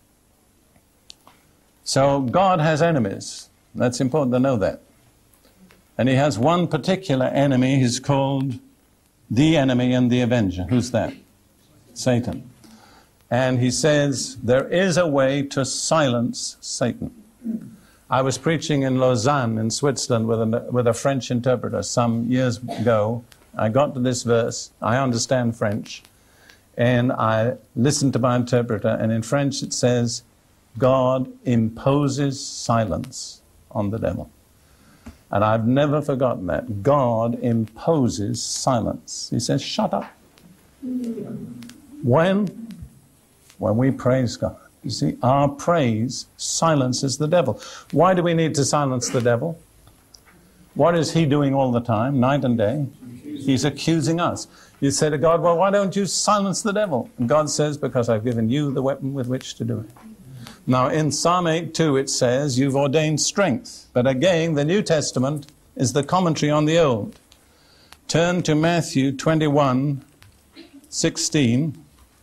So God has enemies. That's important to know that. And he has one particular enemy. He's called the enemy and the avenger. Who's that? Satan. And he says there is a way to silence Satan. I was preaching in Lausanne in Switzerland with a, with a French interpreter some years ago. I got to this verse. I understand French. And I listened to my interpreter. And in French it says, God imposes silence on the devil. And I've never forgotten that. God imposes silence. He says, shut up. When? When we praise God. You see, our praise silences the devil. Why do we need to silence the devil? What is he doing all the time, night and day? He's accusing us. You say to God, well, why don't you silence the devil? And God says, because I've given you the weapon with which to do it. Now, in Psalm eight two, it says, you've ordained strength. But again, the New Testament is the commentary on the Old. Turn to Matthew twenty-one sixteen.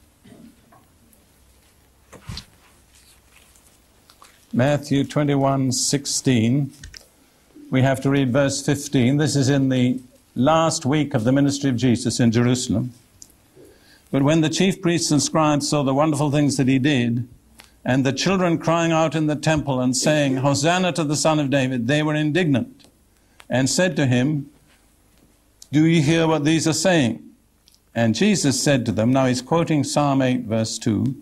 Matthew twenty-one sixteen. We have to read verse fifteen. This is in the last week of the ministry of Jesus in Jerusalem. But when the chief priests and scribes saw the wonderful things that he did, and the children crying out in the temple and saying, Hosanna to the Son of David, they were indignant and said to him, do you hear what these are saying? And Jesus said to them, now he's quoting Psalm eight, verse two,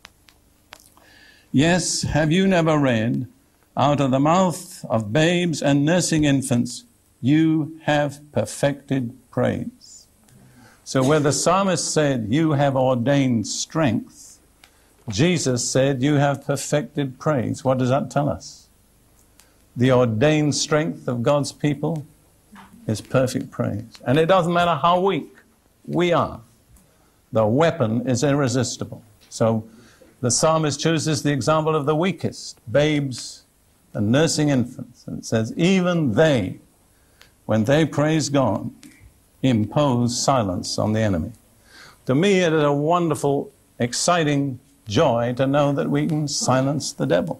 yes, have you never read, out of the mouth of babes and nursing infants, you have perfected praise. So where the psalmist said, you have ordained strength, Jesus said, you have perfected praise. What does that tell us? The ordained strength of God's people is perfect praise. And it doesn't matter how weak we are. The weapon is irresistible. So the psalmist chooses the example of the weakest, babes and nursing infants. And it says, even they, when they praise God, impose silence on the enemy. To me, it is a wonderful, exciting joy to know that we can silence the devil.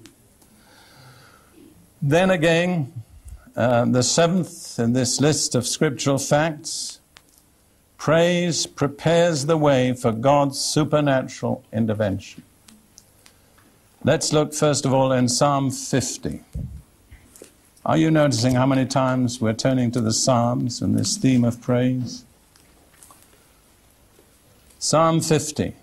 Then again, uh, the seventh in this list of scriptural facts, praise prepares the way for God's supernatural intervention. Let's look first of all in Psalm fifty. Are you noticing how many times we're turning to the Psalms in this theme of praise? Psalm fifty,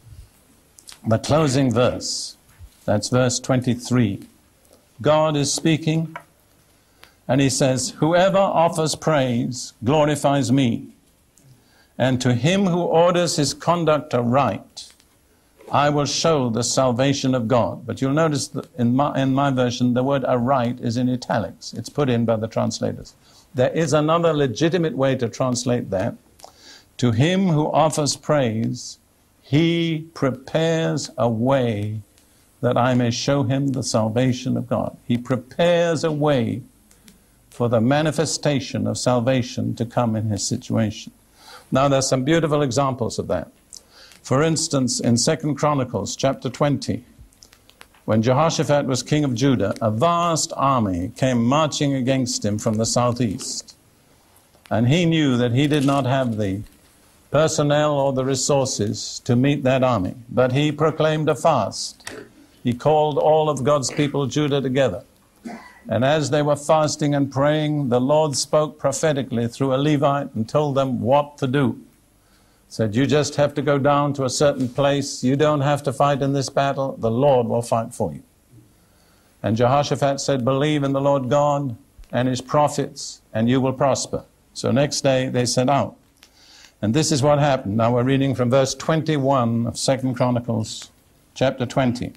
the closing verse, that's verse twenty-three. God is speaking, and he says, "Whoever offers praise glorifies me, and to him who orders his conduct aright, I will show the salvation of God." But you'll notice that in my, in my version, the word aright is in italics. It's put in by the translators. There is another legitimate way to translate that. To him who offers praise, he prepares a way that I may show him the salvation of God. He prepares a way for the manifestation of salvation to come in his situation. Now, there's some beautiful examples of that. For instance, in Second Chronicles chapter twenty, when Jehoshaphat was king of Judah, a vast army came marching against him from the southeast. And he knew that he did not have the personnel or the resources to meet that army. But he proclaimed a fast. He called all of God's people, Judah, together. And as they were fasting and praying, the Lord spoke prophetically through a Levite and told them what to do. Said, you just have to go down to a certain place. You don't have to fight in this battle. The Lord will fight for you. And Jehoshaphat said, believe in the Lord God and his prophets, and you will prosper. So next day they set out. And this is what happened. Now we're reading from verse twenty-one of Second Chronicles, chapter twenty.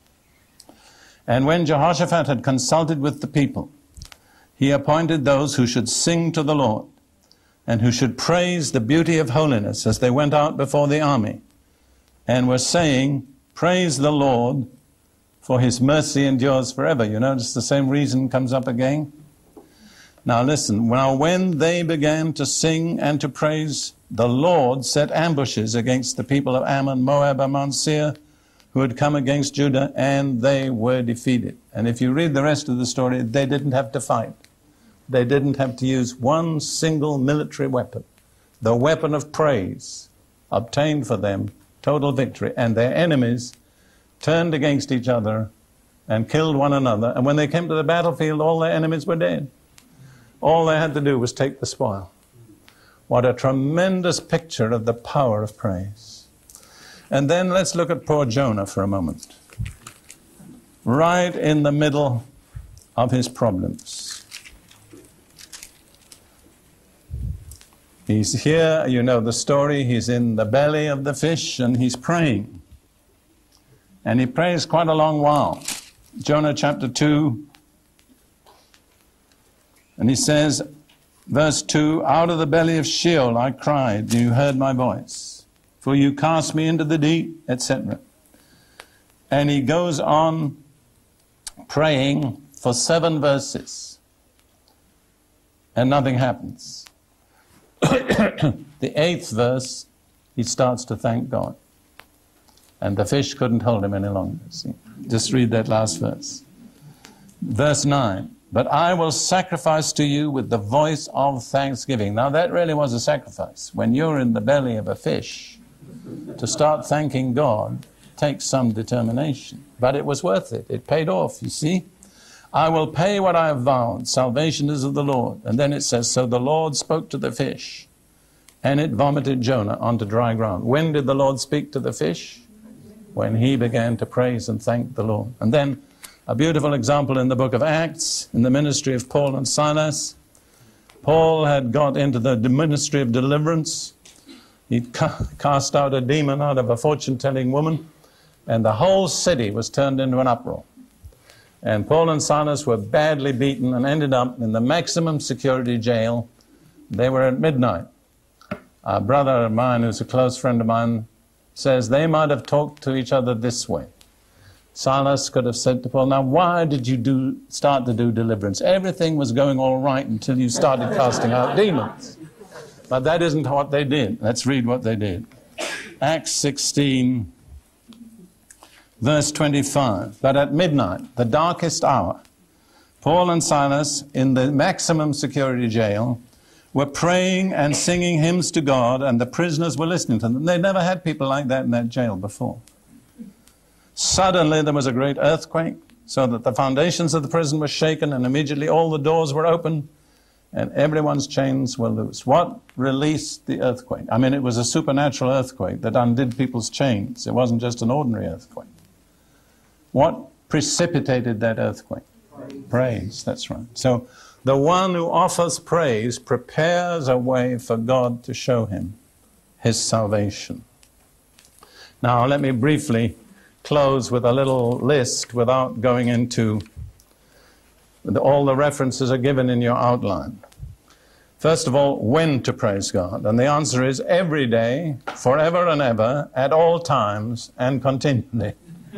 And when Jehoshaphat had consulted with the people, he appointed those who should sing to the Lord, and who should praise the beauty of holiness as they went out before the army, and were saying, praise the Lord, for his mercy endures forever. You notice the same reason comes up again? Now listen, now when they began to sing and to praise, the Lord set ambushes against the people of Ammon, Moab, and Mount Seir, who had come against Judah, and they were defeated. And if you read the rest of the story, they didn't have to fight. They didn't have to use one single military weapon. The weapon of praise obtained for them total victory, and their enemies turned against each other and killed one another. And when they came to the battlefield, all their enemies were dead. All they had to do was take the spoil. What a tremendous picture of the power of praise. And then let's look at poor Jonah for a moment. Right in the middle of his problems. He's here, you know the story, he's in the belly of the fish and he's praying. And he prays quite a long while. Jonah chapter two, and he says, verse two, out of the belly of Sheol I cried, and you heard my voice. For you cast me into the deep, et cetera. And he goes on praying for seven verses. And nothing happens. The eighth verse, he starts to thank God. And the fish couldn't hold him any longer. See? Just read that last verse. Verse nine. But I will sacrifice to you with the voice of thanksgiving. Now that really was a sacrifice. When you're in the belly of a fish, to start thanking God takes some determination. But it was worth it. It paid off, you see. I will pay what I have vowed. Salvation is of the Lord. And then it says, so the Lord spoke to the fish, and it vomited Jonah onto dry ground. When did the Lord speak to the fish? When he began to praise and thank the Lord. And then a beautiful example in the book of Acts, in the ministry of Paul and Silas. Paul had got into the ministry of deliverance. He'd ca- cast out a demon out of a fortune-telling woman, and the whole city was turned into an uproar. And Paul and Silas were badly beaten and ended up in the maximum security jail. They were at midnight. A brother of mine, who's a close friend of mine, says they might have talked to each other this way. Silas could have said to Paul, now why did you do, start to do deliverance? Everything was going all right until you started casting out demons. But that isn't what they did. Let's read what they did. Acts sixteen, verse twenty-five. But at midnight, the darkest hour, Paul and Silas, in the maximum security jail, were praying and singing hymns to God, and the prisoners were listening to them. They'd never had people like that in that jail before. Suddenly there was a great earthquake, so that the foundations of the prison were shaken, and immediately all the doors were open, and everyone's chains were loose. What released the earthquake? I mean, it was a supernatural earthquake that undid people's chains. It wasn't just an ordinary earthquake. What precipitated that earthquake? Praise. Praise, that's right. So the one who offers praise prepares a way for God to show him his salvation. Now, let me briefly close with a little list without going into all the references are given in your outline. First of all, when to praise God. And the answer is every day, forever and ever, at all times, and continually.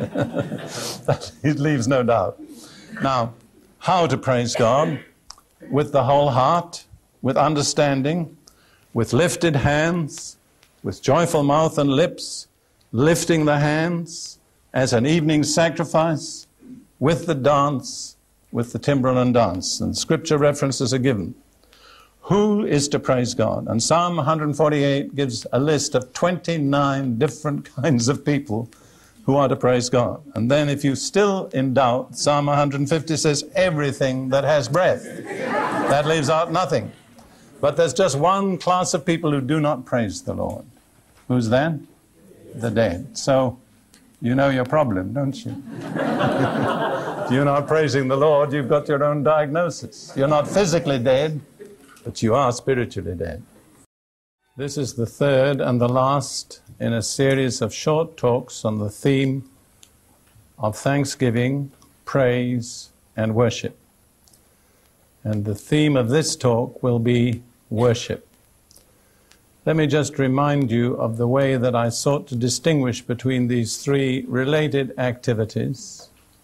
It leaves no doubt. Now, how to praise God? With the whole heart, with understanding, with lifted hands, with joyful mouth and lips, lifting the hands as an evening sacrifice, with the dance, with the timbrel and dance. And scripture references are given. Who is to praise God? And Psalm one forty-eight gives a list of twenty-nine different kinds of people who are to praise God. And then if you're still in doubt, Psalm one fifty says everything that has breath. That leaves out nothing. But there's just one class of people who do not praise the Lord. Who's that? The dead. So you know your problem, don't you? If you're not praising the Lord, you've got your own diagnosis. You're not physically dead, but you are spiritually dead. This is the third and the last in a series of short talks on the theme of thanksgiving, praise, and worship. And the theme of this talk will be worship. Let me just remind you of the way that I sought to distinguish between these three related activities.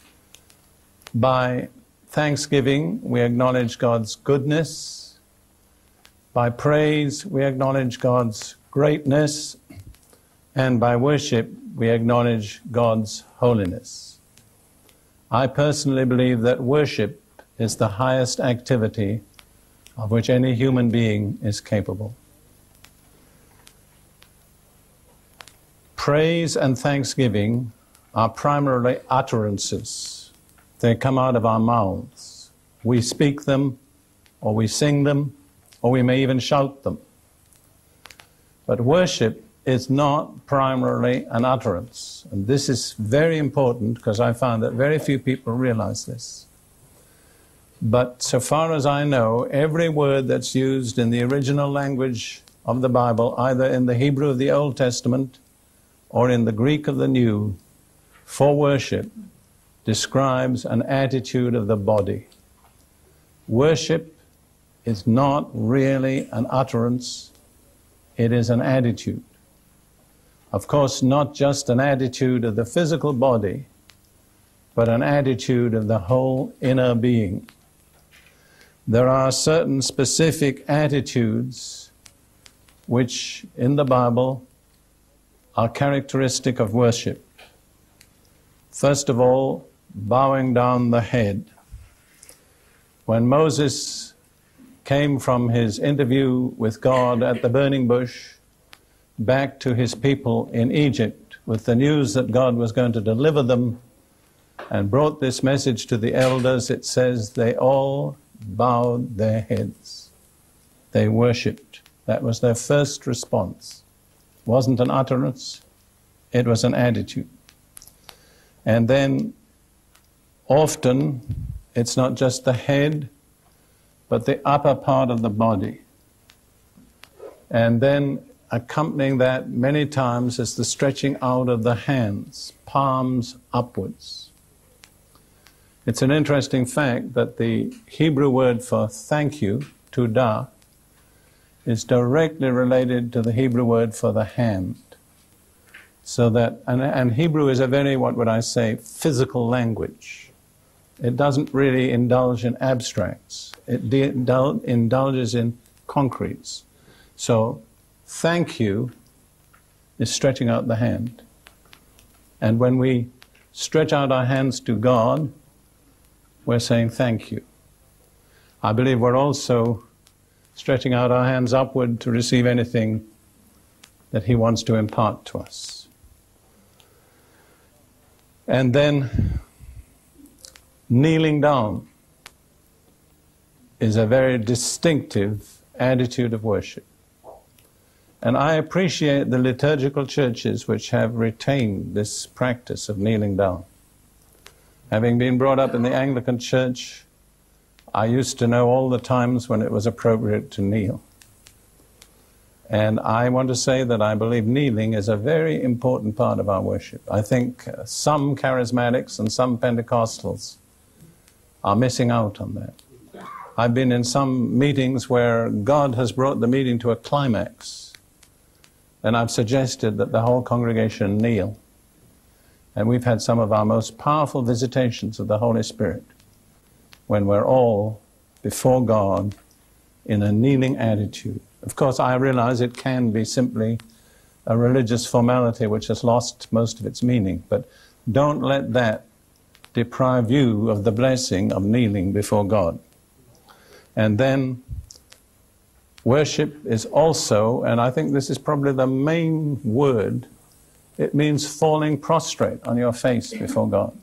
By thanksgiving, we acknowledge God's goodness. By praise, we acknowledge God's greatness. And by worship, we acknowledge God's holiness. I personally believe that worship is the highest activity of which any human being is capable. Praise and thanksgiving are primarily utterances. They come out of our mouths. We speak them, or we sing them, or we may even shout them. But worship is not primarily an utterance. And this is very important because I found that very few people realize this. But so far as I know, every word that's used in the original language of the Bible, either in the Hebrew of the Old Testament or in the Greek of the New, for worship, describes an attitude of the body. Worship is not really an utterance, it is an attitude. Of course, not just an attitude of the physical body, but an attitude of the whole inner being. There are certain specific attitudes which in the Bible are characteristic of worship. First of all, bowing down the head. When Moses came from his interview with God at the burning bush back to his people in Egypt with the news that God was going to deliver them and brought this message to the elders, it says they all bowed their heads. They worshipped. That was their first response. It wasn't an utterance, it was an attitude. And then often it's not just the head, but the upper part of the body. And then accompanying that many times is the stretching out of the hands, palms upwards. It's an interesting fact that the Hebrew word for thank you, tudah, is directly related to the Hebrew word for the hand. So that, and, and Hebrew is a very, what would I say, physical language. It doesn't really indulge in abstracts. It de- indulges in concretes. So, thank you is stretching out the hand. And when we stretch out our hands to God, we're saying thank you. I believe we're also stretching out our hands upward to receive anything that He wants to impart to us. And then, kneeling down is a very distinctive attitude of worship. And I appreciate the liturgical churches which have retained this practice of kneeling down. Having been brought up in the Anglican Church, I used to know all the times when it was appropriate to kneel. And I want to say that I believe kneeling is a very important part of our worship. I think uh, some charismatics and some Pentecostals are missing out on that. I've been in some meetings where God has brought the meeting to a climax, and I've suggested that the whole congregation kneel. And we've had some of our most powerful visitations of the Holy Spirit when we're all before God in a kneeling attitude. Of course, I realize it can be simply a religious formality which has lost most of its meaning, but don't let that deprive you of the blessing of kneeling before God. And then worship is also, and I think this is probably the main word, it means falling prostrate on your face before God.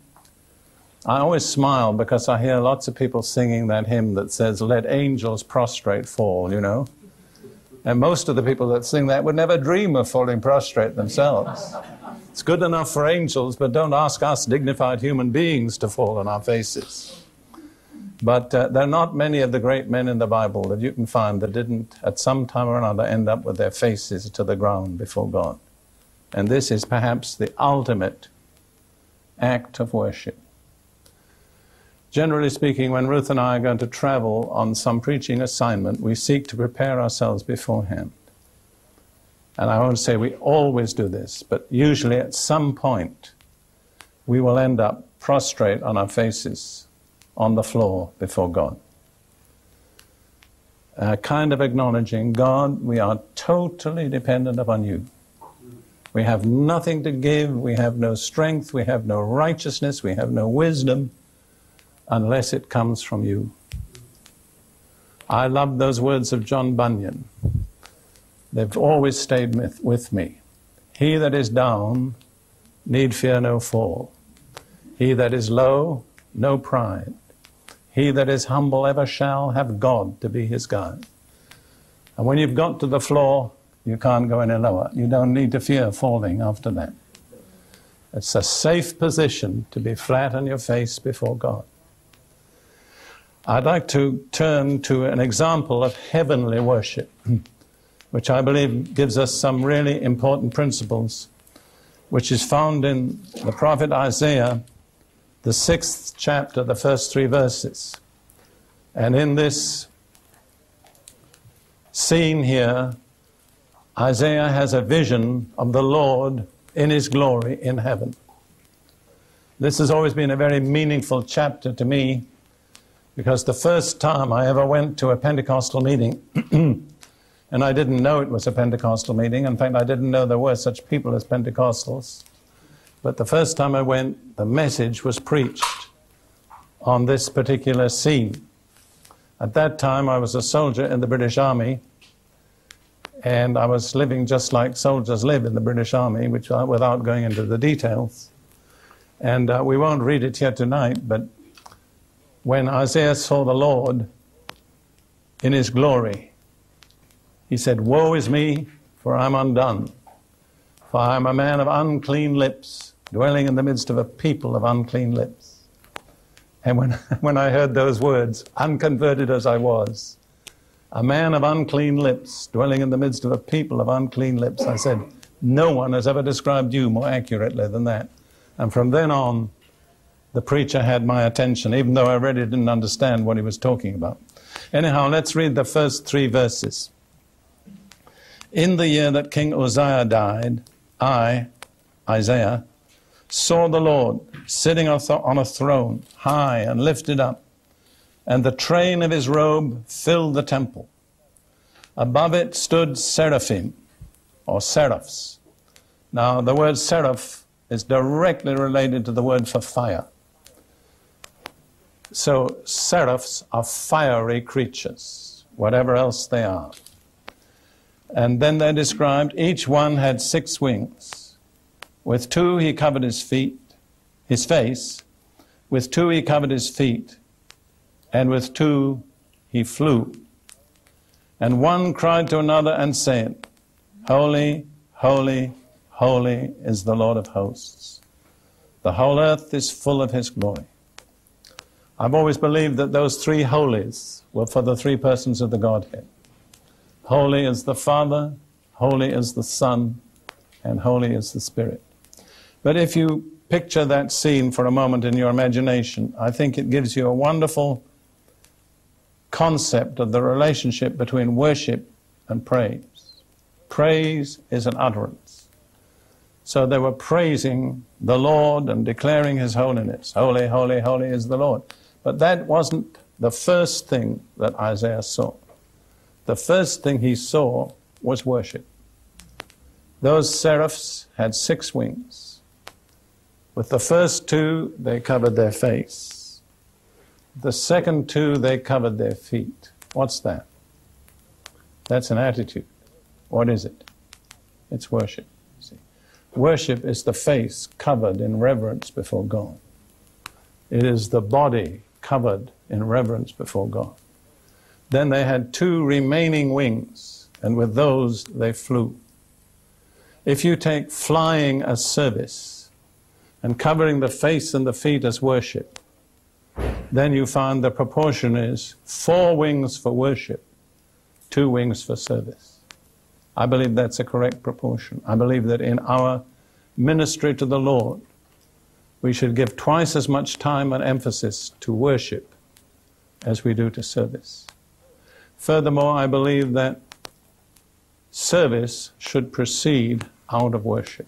I always smile because I hear lots of people singing that hymn that says, "Let angels prostrate fall," you know. And most of the people that sing that would never dream of falling prostrate themselves. It's good enough for angels, but don't ask us dignified human beings to fall on our faces. But uh, there are not many of the great men in the Bible that you can find that didn't, at some time or another, end up with their faces to the ground before God. And this is perhaps the ultimate act of worship. Generally speaking, when Ruth and I are going to travel on some preaching assignment, we seek to prepare ourselves beforehand. And I won't say we always do this, but usually at some point we will end up prostrate on our faces on the floor before God. Uh, kind of acknowledging, God, we are totally dependent upon you. We have nothing to give, we have no strength, we have no righteousness, we have no wisdom, unless it comes from you. I love those words of John Bunyan. They've always stayed with, with me. He that is down need fear no fall. He that is low, no pride. He that is humble ever shall have God to be his guide. And when you've got to the floor, you can't go any lower. You don't need to fear falling after that. It's a safe position to be flat on your face before God. I'd like to turn to an example of heavenly worship, which I believe gives us some really important principles, which is found in the prophet Isaiah, the sixth chapter, the first three verses. And in this scene here, Isaiah has a vision of the Lord in His glory in heaven. This has always been a very meaningful chapter to me, because the first time I ever went to a Pentecostal meeting, and I didn't know it was a Pentecostal meeting. In fact, I didn't know there were such people as Pentecostals. But the first time I went, the message was preached on this particular scene. At that time, I was a soldier in the British Army, and I was living just like soldiers live in the British Army, which uh, without going into the details. And uh, we won't read it here tonight, but when Isaiah saw the Lord in His glory, he said, "Woe is me, for I'm undone. For I am a man of unclean lips, dwelling in the midst of a people of unclean lips." And when, when I heard those words, unconverted as I was, a man of unclean lips, dwelling in the midst of a people of unclean lips, I said, no one has ever described you more accurately than that. And from then on, the preacher had my attention, even though I really didn't understand what he was talking about. Anyhow, let's read the first three verses. In the year that King Uzziah died, I, Isaiah, saw the Lord sitting on a throne, high and lifted up, and the train of His robe filled the temple. Above it stood seraphim, or seraphs. Now, the word seraph is directly related to the word for fire. So, seraphs are fiery creatures, whatever else they are. And then they're described, each one had six wings. With two he covered his feet, his face. With two he covered his feet. And with two he flew. And one cried to another and said, Holy, holy, holy is the Lord of hosts. The whole earth is full of his glory. I've always believed that those three holies were for the three persons of the Godhead. Holy is the Father, holy is the Son, and holy is the Spirit. But if you picture that scene for a moment in your imagination, I think it gives you a wonderful concept of the relationship between worship and praise. Praise is an utterance. So they were praising the Lord and declaring his holiness. Holy, holy, holy is the Lord. But that wasn't the first thing that Isaiah saw. The first thing he saw was worship. Those seraphs had six wings. With the first two, they covered their face. The second two, they covered their feet. What's that? That's an attitude. What is it? It's worship. See? Worship is the face covered in reverence before God. It is the body covered in reverence before God. Then they had two remaining wings, and with those they flew. If you take flying as service and covering the face and the feet as worship, then you find the proportion is four wings for worship, two wings for service. I believe that's a correct proportion. I believe that in our ministry to the Lord, we should give twice as much time and emphasis to worship as we do to service. Furthermore, I believe that service should proceed out of worship.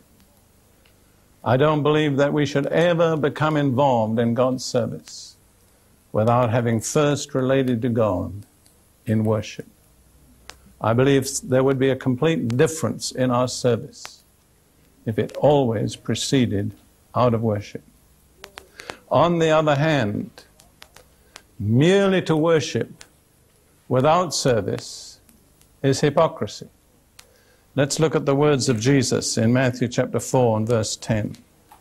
I don't believe that we should ever become involved in God's service without having first related to God in worship. I believe there would be a complete difference in our service if it always proceeded out of worship. On the other hand, merely to worship without service is hypocrisy. Let's look at the words of Jesus in Matthew chapter four and verse ten.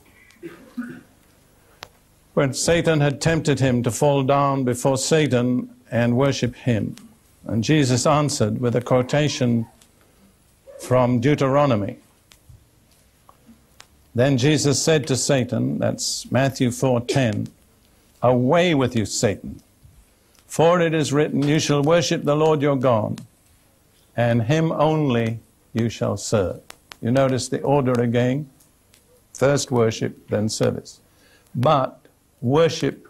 When Satan had tempted him to fall down before Satan and worship him, and Jesus answered with a quotation from Deuteronomy. Then Jesus said to Satan, that's Matthew four ten, "Away with you, Satan, for it is written, you shall worship the Lord your God, and him only you shall serve." You notice the order again. First worship, then service. But worship,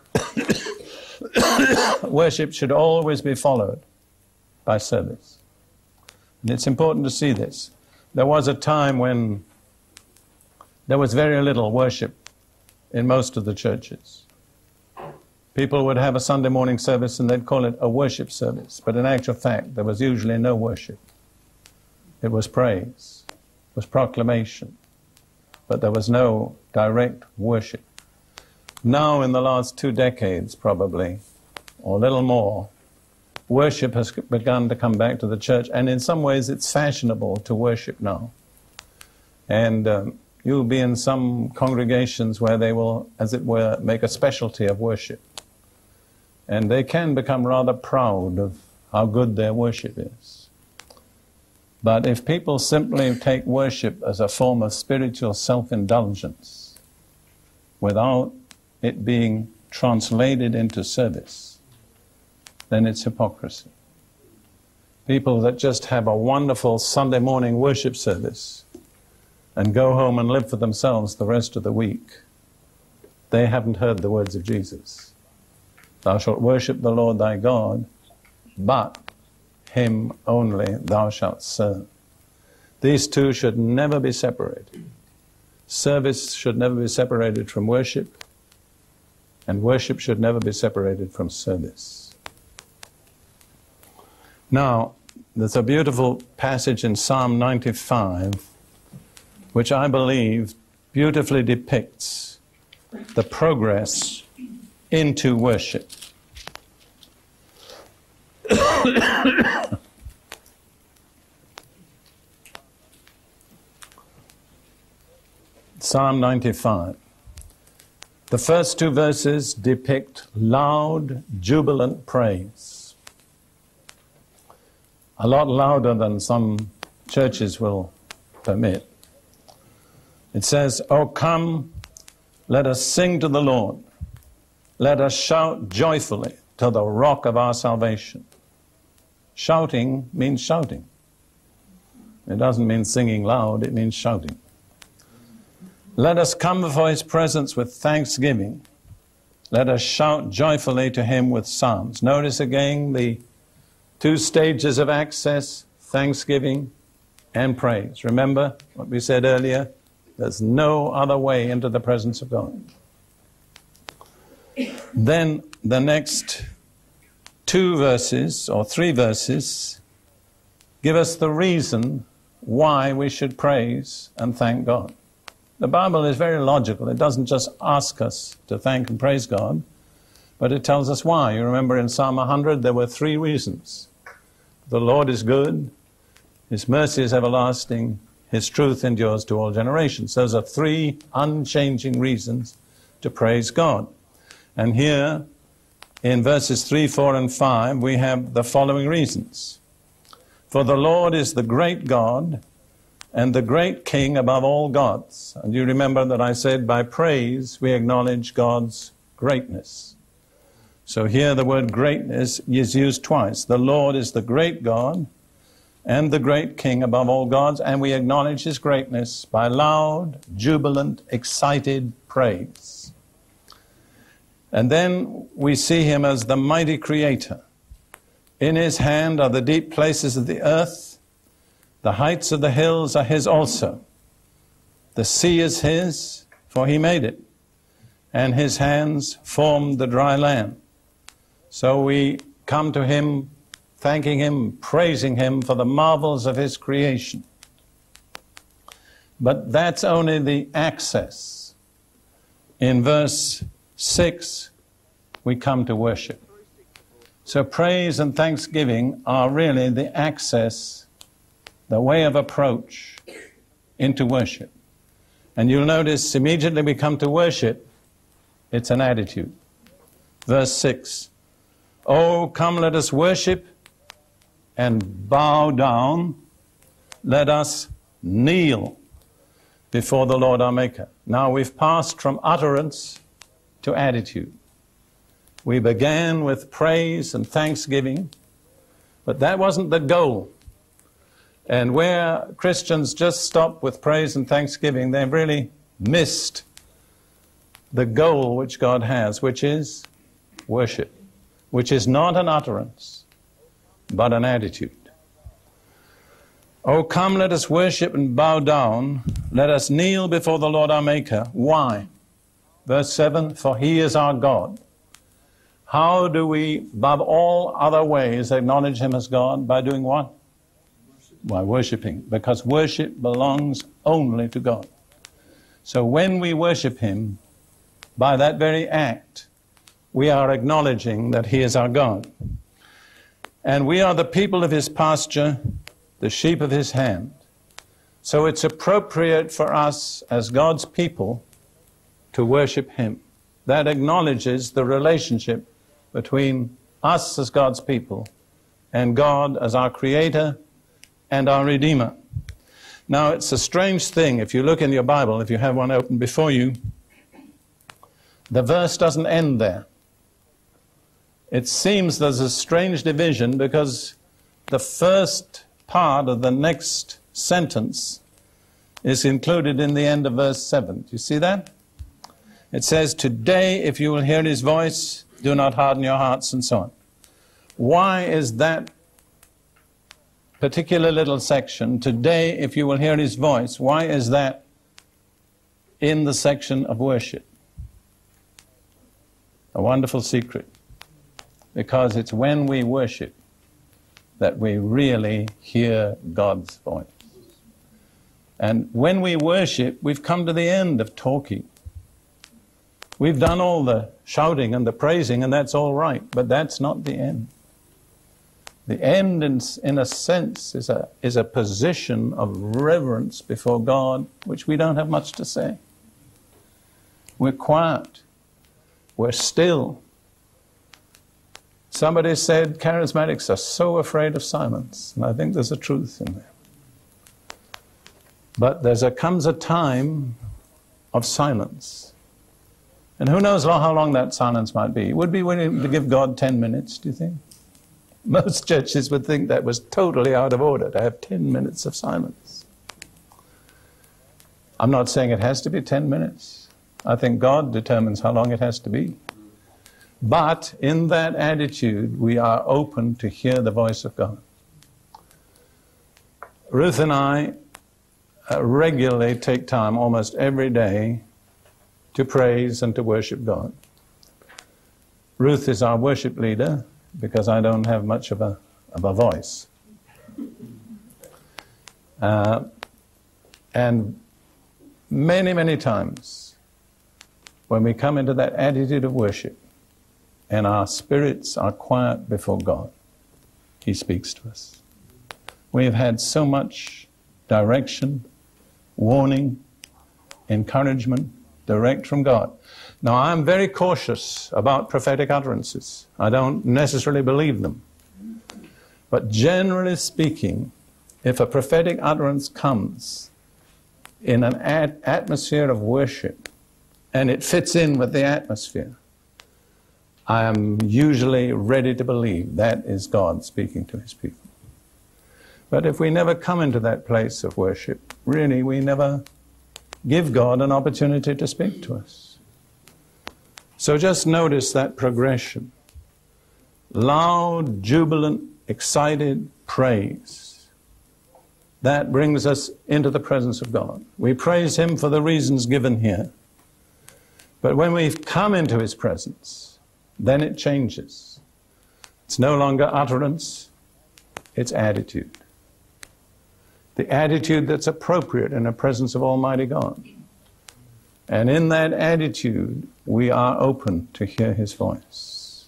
worship should always be followed by service. And it's important to see this. There was a time when there was very little worship in most of the churches. People would have a Sunday morning service and they'd call it a worship service. But in actual fact, there was usually no worship. It was praise, it was proclamation, but there was no direct worship. Now, in the last two decades probably, or a little more, worship has begun to come back to the church, and in some ways it's fashionable to worship now. And um, you'll be in some congregations where they will, as it were, make a specialty of worship. And they can become rather proud of how good their worship is. But if people simply take worship as a form of spiritual self-indulgence without it being translated into service, then it's hypocrisy. People that just have a wonderful Sunday morning worship service and go home and live for themselves the rest of the week, they haven't heard the words of Jesus. Thou shalt worship the Lord thy God, but him only thou shalt serve. These two should never be separated. Service should never be separated from worship, and worship should never be separated from service. Now, there's a beautiful passage in Psalm ninety-five, which I believe beautifully depicts the progress into worship. Psalm ninety-five. The first two verses depict loud, jubilant praise. A lot louder than some churches will permit. It says, "O come, let us sing to the Lord. Let us shout joyfully to the rock of our salvation." Shouting means shouting. It doesn't mean singing loud, it means shouting. "Let us come before his presence with thanksgiving. Let us shout joyfully to him with psalms." Notice again the two stages of access, thanksgiving and praise. Remember what we said earlier? There's no other way into the presence of God. Then the next two verses, or three verses, give us the reason why we should praise and thank God. The Bible is very logical. It doesn't just ask us to thank and praise God, but it tells us why. You remember in Psalm one hundred, there were three reasons. The Lord is good, his mercy is everlasting, his truth endures to all generations. Those are three unchanging reasons to praise God. And here, in verses three, four, and five, we have the following reasons. "For the Lord is the great God, and the great King above all gods." And you remember that I said by praise we acknowledge God's greatness. So here the word greatness is used twice. The Lord is the great God and the great King above all gods, and we acknowledge his greatness by loud, jubilant, excited praise. And then we see him as the mighty creator. In his hand are the deep places of the earth. The heights of the hills are his also. The sea is his, for he made it, and his hands formed the dry land. So we come to him, thanking him, praising him for the marvels of his creation. But that's only the access. In verse six, we come to worship. So praise and thanksgiving are really the access, the way of approach into worship. And you'll notice immediately we come to worship, it's an attitude. Verse six, "Oh, come, let us worship and bow down. Let us kneel before the Lord our Maker." Now we've passed from utterance to attitude. We began with praise and thanksgiving, but that wasn't the goal. And where Christians just stop with praise and thanksgiving, they've really missed the goal which God has, which is worship, which is not an utterance, but an attitude. "Oh, come, let us worship and bow down. Let us kneel before the Lord our Maker." Why? Verse seven, "For he is our God." How do we, above all other ways, acknowledge him as God? By doing what? By worshiping, because worship belongs only to God. So when we worship him, by that very act, we are acknowledging that he is our God. And we are the people of his pasture, the sheep of his hand. So it's appropriate for us as God's people to worship him. That acknowledges the relationship between us as God's people and God as our Creator and our Redeemer. Now, it's a strange thing. If you look in your Bible, if you have one open before you, the verse doesn't end there. It seems there's a strange division because the first part of the next sentence is included in the end of verse seven. Do you see that? It says, "Today, if you will hear his voice, do not harden your hearts," and so on. Why is that particular little section, "Today, if you will hear his voice," why is that in the section of worship? A wonderful secret. Because it's when we worship that we really hear God's voice. And when we worship, we've come to the end of talking. We've done all the shouting and the praising, and that's all right, but that's not the end. The end, in, in a sense, is a, is a position of reverence before God, which we don't have much to say. We're quiet. We're still. Somebody said charismatics are so afraid of silence, and I think there's a truth in there. But there comes a time of silence. And who knows how long that silence might be. Would be willing to give God ten minutes, do you think? Most churches would think that was totally out of order, to have ten minutes of silence. I'm not saying it has to be ten minutes. I think God determines how long it has to be. But in that attitude, we are open to hear the voice of God. Ruth and I uh, regularly take time, almost every day, to praise and to worship God. Ruth is our worship leader, because I don't have much of a, of a voice. Uh, and many, many times, when we come into that attitude of worship, and our spirits are quiet before God, He speaks to us. We have had so much direction, warning, encouragement, direct from God. Now, I'm very cautious about prophetic utterances. I don't necessarily believe them. But generally speaking, if a prophetic utterance comes in an at- atmosphere of worship, and it fits in with the atmosphere, I am usually ready to believe that is God speaking to His people. But if we never come into that place of worship, really we never give God an opportunity to speak to us. So just notice that progression. Loud, jubilant, excited praise. That brings us into the presence of God. We praise Him for the reasons given here. But when we've come into His presence, then it changes. It's no longer utterance, it's attitude. The attitude that's appropriate in the presence of Almighty God. And in that attitude, we are open to hear His voice.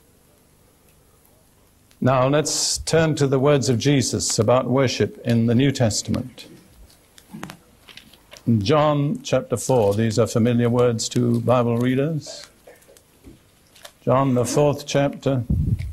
Now let's turn to the words of Jesus about worship in the New Testament. In John chapter four, these are familiar words to Bible readers. John, the fourth chapter.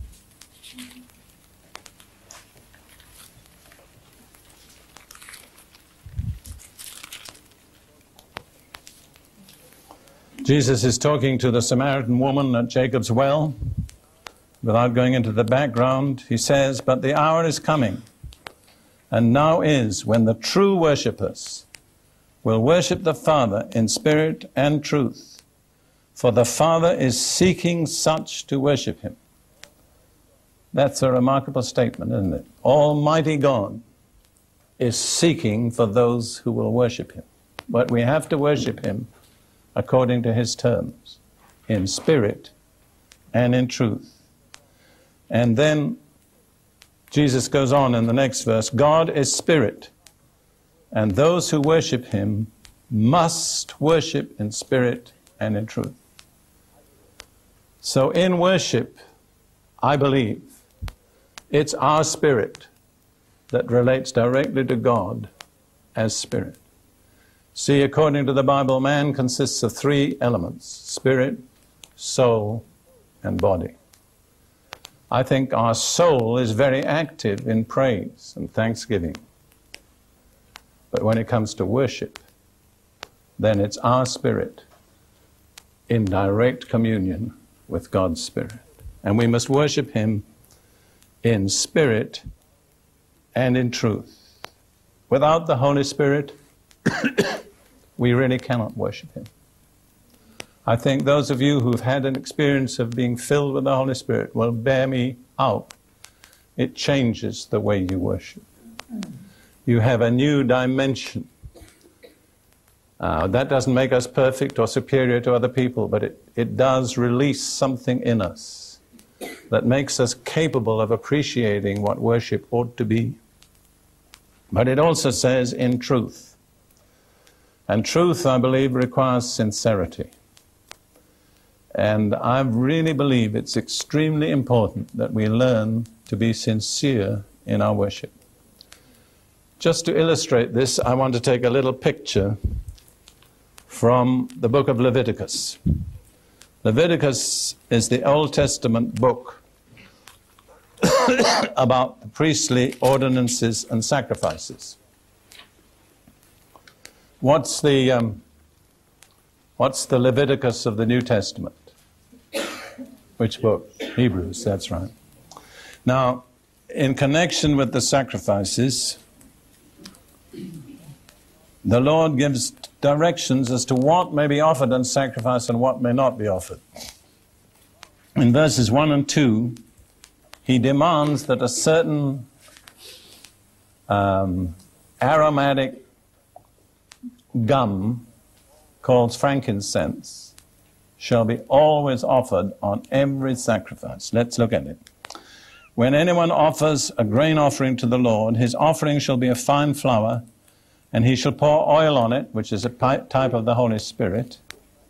Jesus is talking to the Samaritan woman at Jacob's well. Without going into the background, he says, "But the hour is coming, and now is, when the true worshippers will worship the Father in spirit and truth, for the Father is seeking such to worship Him." That's a remarkable statement, isn't it? Almighty God is seeking for those who will worship Him. But we have to worship Him according to His terms, in spirit and in truth. And then Jesus goes on in the next verse, "God is spirit, and those who worship Him must worship in spirit and in truth." So in worship, I believe, it's our spirit that relates directly to God as spirit. See, according to the Bible, man consists of three elements: spirit, soul, and body. I think our soul is very active in praise and thanksgiving. But when it comes to worship, then it's our spirit in direct communion with God's Spirit. And we must worship Him in spirit and in truth. Without the Holy Spirit, we really cannot worship Him. I think those of you who've had an experience of being filled with the Holy Spirit will bear me out. It changes the way you worship. You have a new dimension. Uh, that doesn't make us perfect or superior to other people, but it, it does release something in us that makes us capable of appreciating what worship ought to be. But it also says in truth. And truth, I believe, requires sincerity. And I really believe it's extremely important that we learn to be sincere in our worship. Just to illustrate this, I want to take a little picture from the book of Leviticus. Leviticus is the Old Testament book about the priestly ordinances and sacrifices. What's the, um, what's the Leviticus of the New Testament? Which book? Hebrews, that's right. Now, in connection with the sacrifices, the Lord gives directions as to what may be offered in sacrifice and what may not be offered. In verses one and two, he demands that a certain um, aromatic gum called frankincense shall be always offered on every sacrifice. Let's look at it. When anyone offers a grain offering to the Lord, his offering shall be a fine flour, and he shall pour oil on it, which is a type of the Holy Spirit,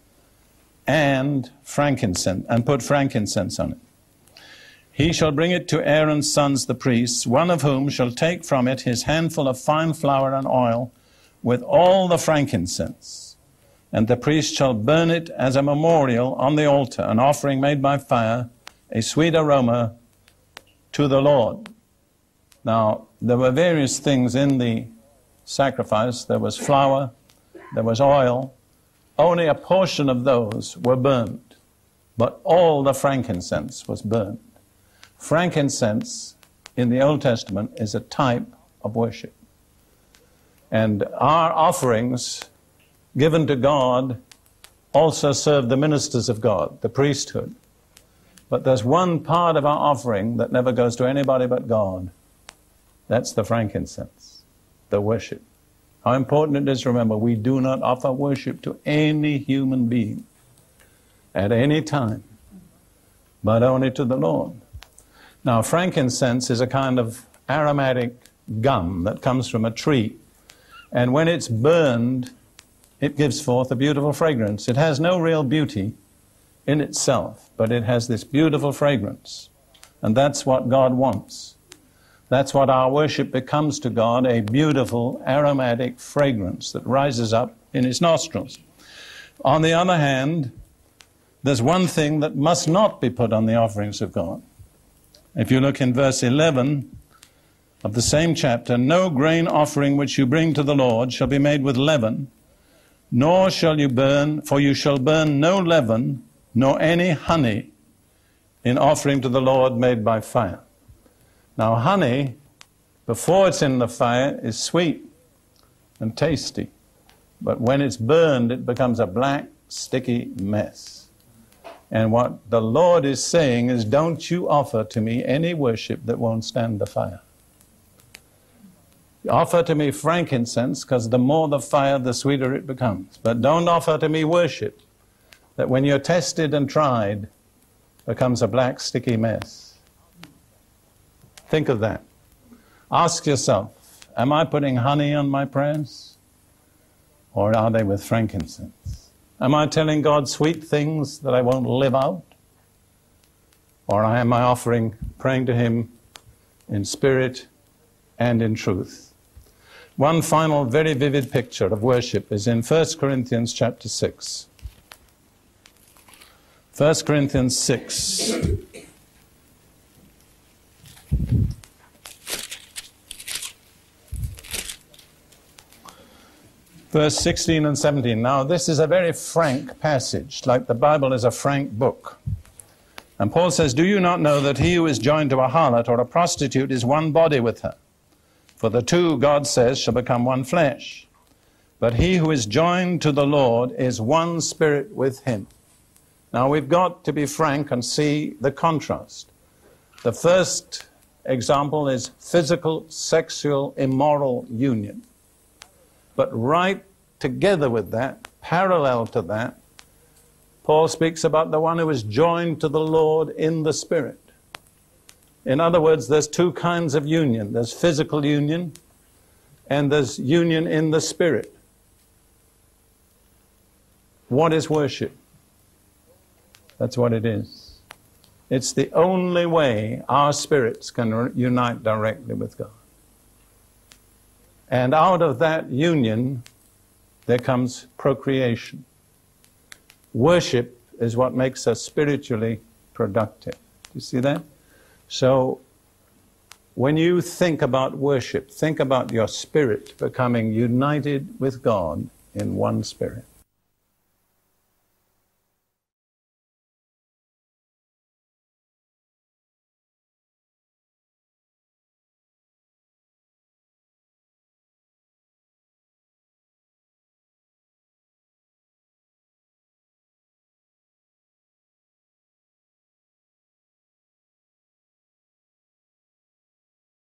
and frankincense, and put frankincense on it. He shall bring it to Aaron's sons the priests, one of whom shall take from it his handful of fine flour and oil with all the frankincense. And the priest shall burn it as a memorial on the altar, an offering made by fire, a sweet aroma to the Lord. Now, there were various things in the sacrifice. There was flour, there was oil. Only a portion of those were burned, but all the frankincense was burned. Frankincense in the Old Testament is a type of worship. And our offerings given to God also serve the ministers of God, the priesthood. But there's one part of our offering that never goes to anybody but God. That's the frankincense, the worship. How important it is to remember we do not offer worship to any human being at any time, but only to the Lord. Now, frankincense is a kind of aromatic gum that comes from a tree. And when it's burned, it gives forth a beautiful fragrance. It has no real beauty in itself, but it has this beautiful fragrance. And that's what God wants. That's what our worship becomes to God, a beautiful aromatic fragrance that rises up in his nostrils. On the other hand, there's one thing that must not be put on the offerings of God. If you look in verse eleven of the same chapter, no grain offering which you bring to the Lord shall be made with leaven, nor shall you burn, for you shall burn no leaven, nor any honey in offering to the Lord made by fire. Now, honey, before it's in the fire, is sweet and tasty. But when it's burned, it becomes a black, sticky mess. And what the Lord is saying is, don't you offer to me any worship that won't stand the fire. Offer to me frankincense, because the more the fire, the sweeter it becomes. But don't offer to me worship that when you're tested and tried, becomes a black, sticky mess. Think of that. Ask yourself, am I putting honey on my prayers? Or are they with frankincense? Am I telling God sweet things that I won't live out? Or am I offering, praying to him in spirit and in truth? One final very vivid picture of worship is in First Corinthians chapter six. First Corinthians six. Verse sixteen and seventeen. Now, this is a very frank passage, like the Bible is a frank book. And Paul says, do you not know that he who is joined to a harlot or a prostitute is one body with her? For the two, God says, shall become one flesh. But he who is joined to the Lord is one spirit with him. Now, we've got to be frank and see the contrast. The first example is physical, sexual, immoral union. But right together with that, parallel to that, Paul speaks about the one who is joined to the Lord in the Spirit. In other words, there's two kinds of union. There's physical union, and there's union in the spirit. What is worship? That's what it is. It's the only way our spirits can re- unite directly with God. And out of that union, there comes procreation. Worship is what makes us spiritually productive. Do you see that? So, when you think about worship, think about your spirit becoming united with God in one spirit.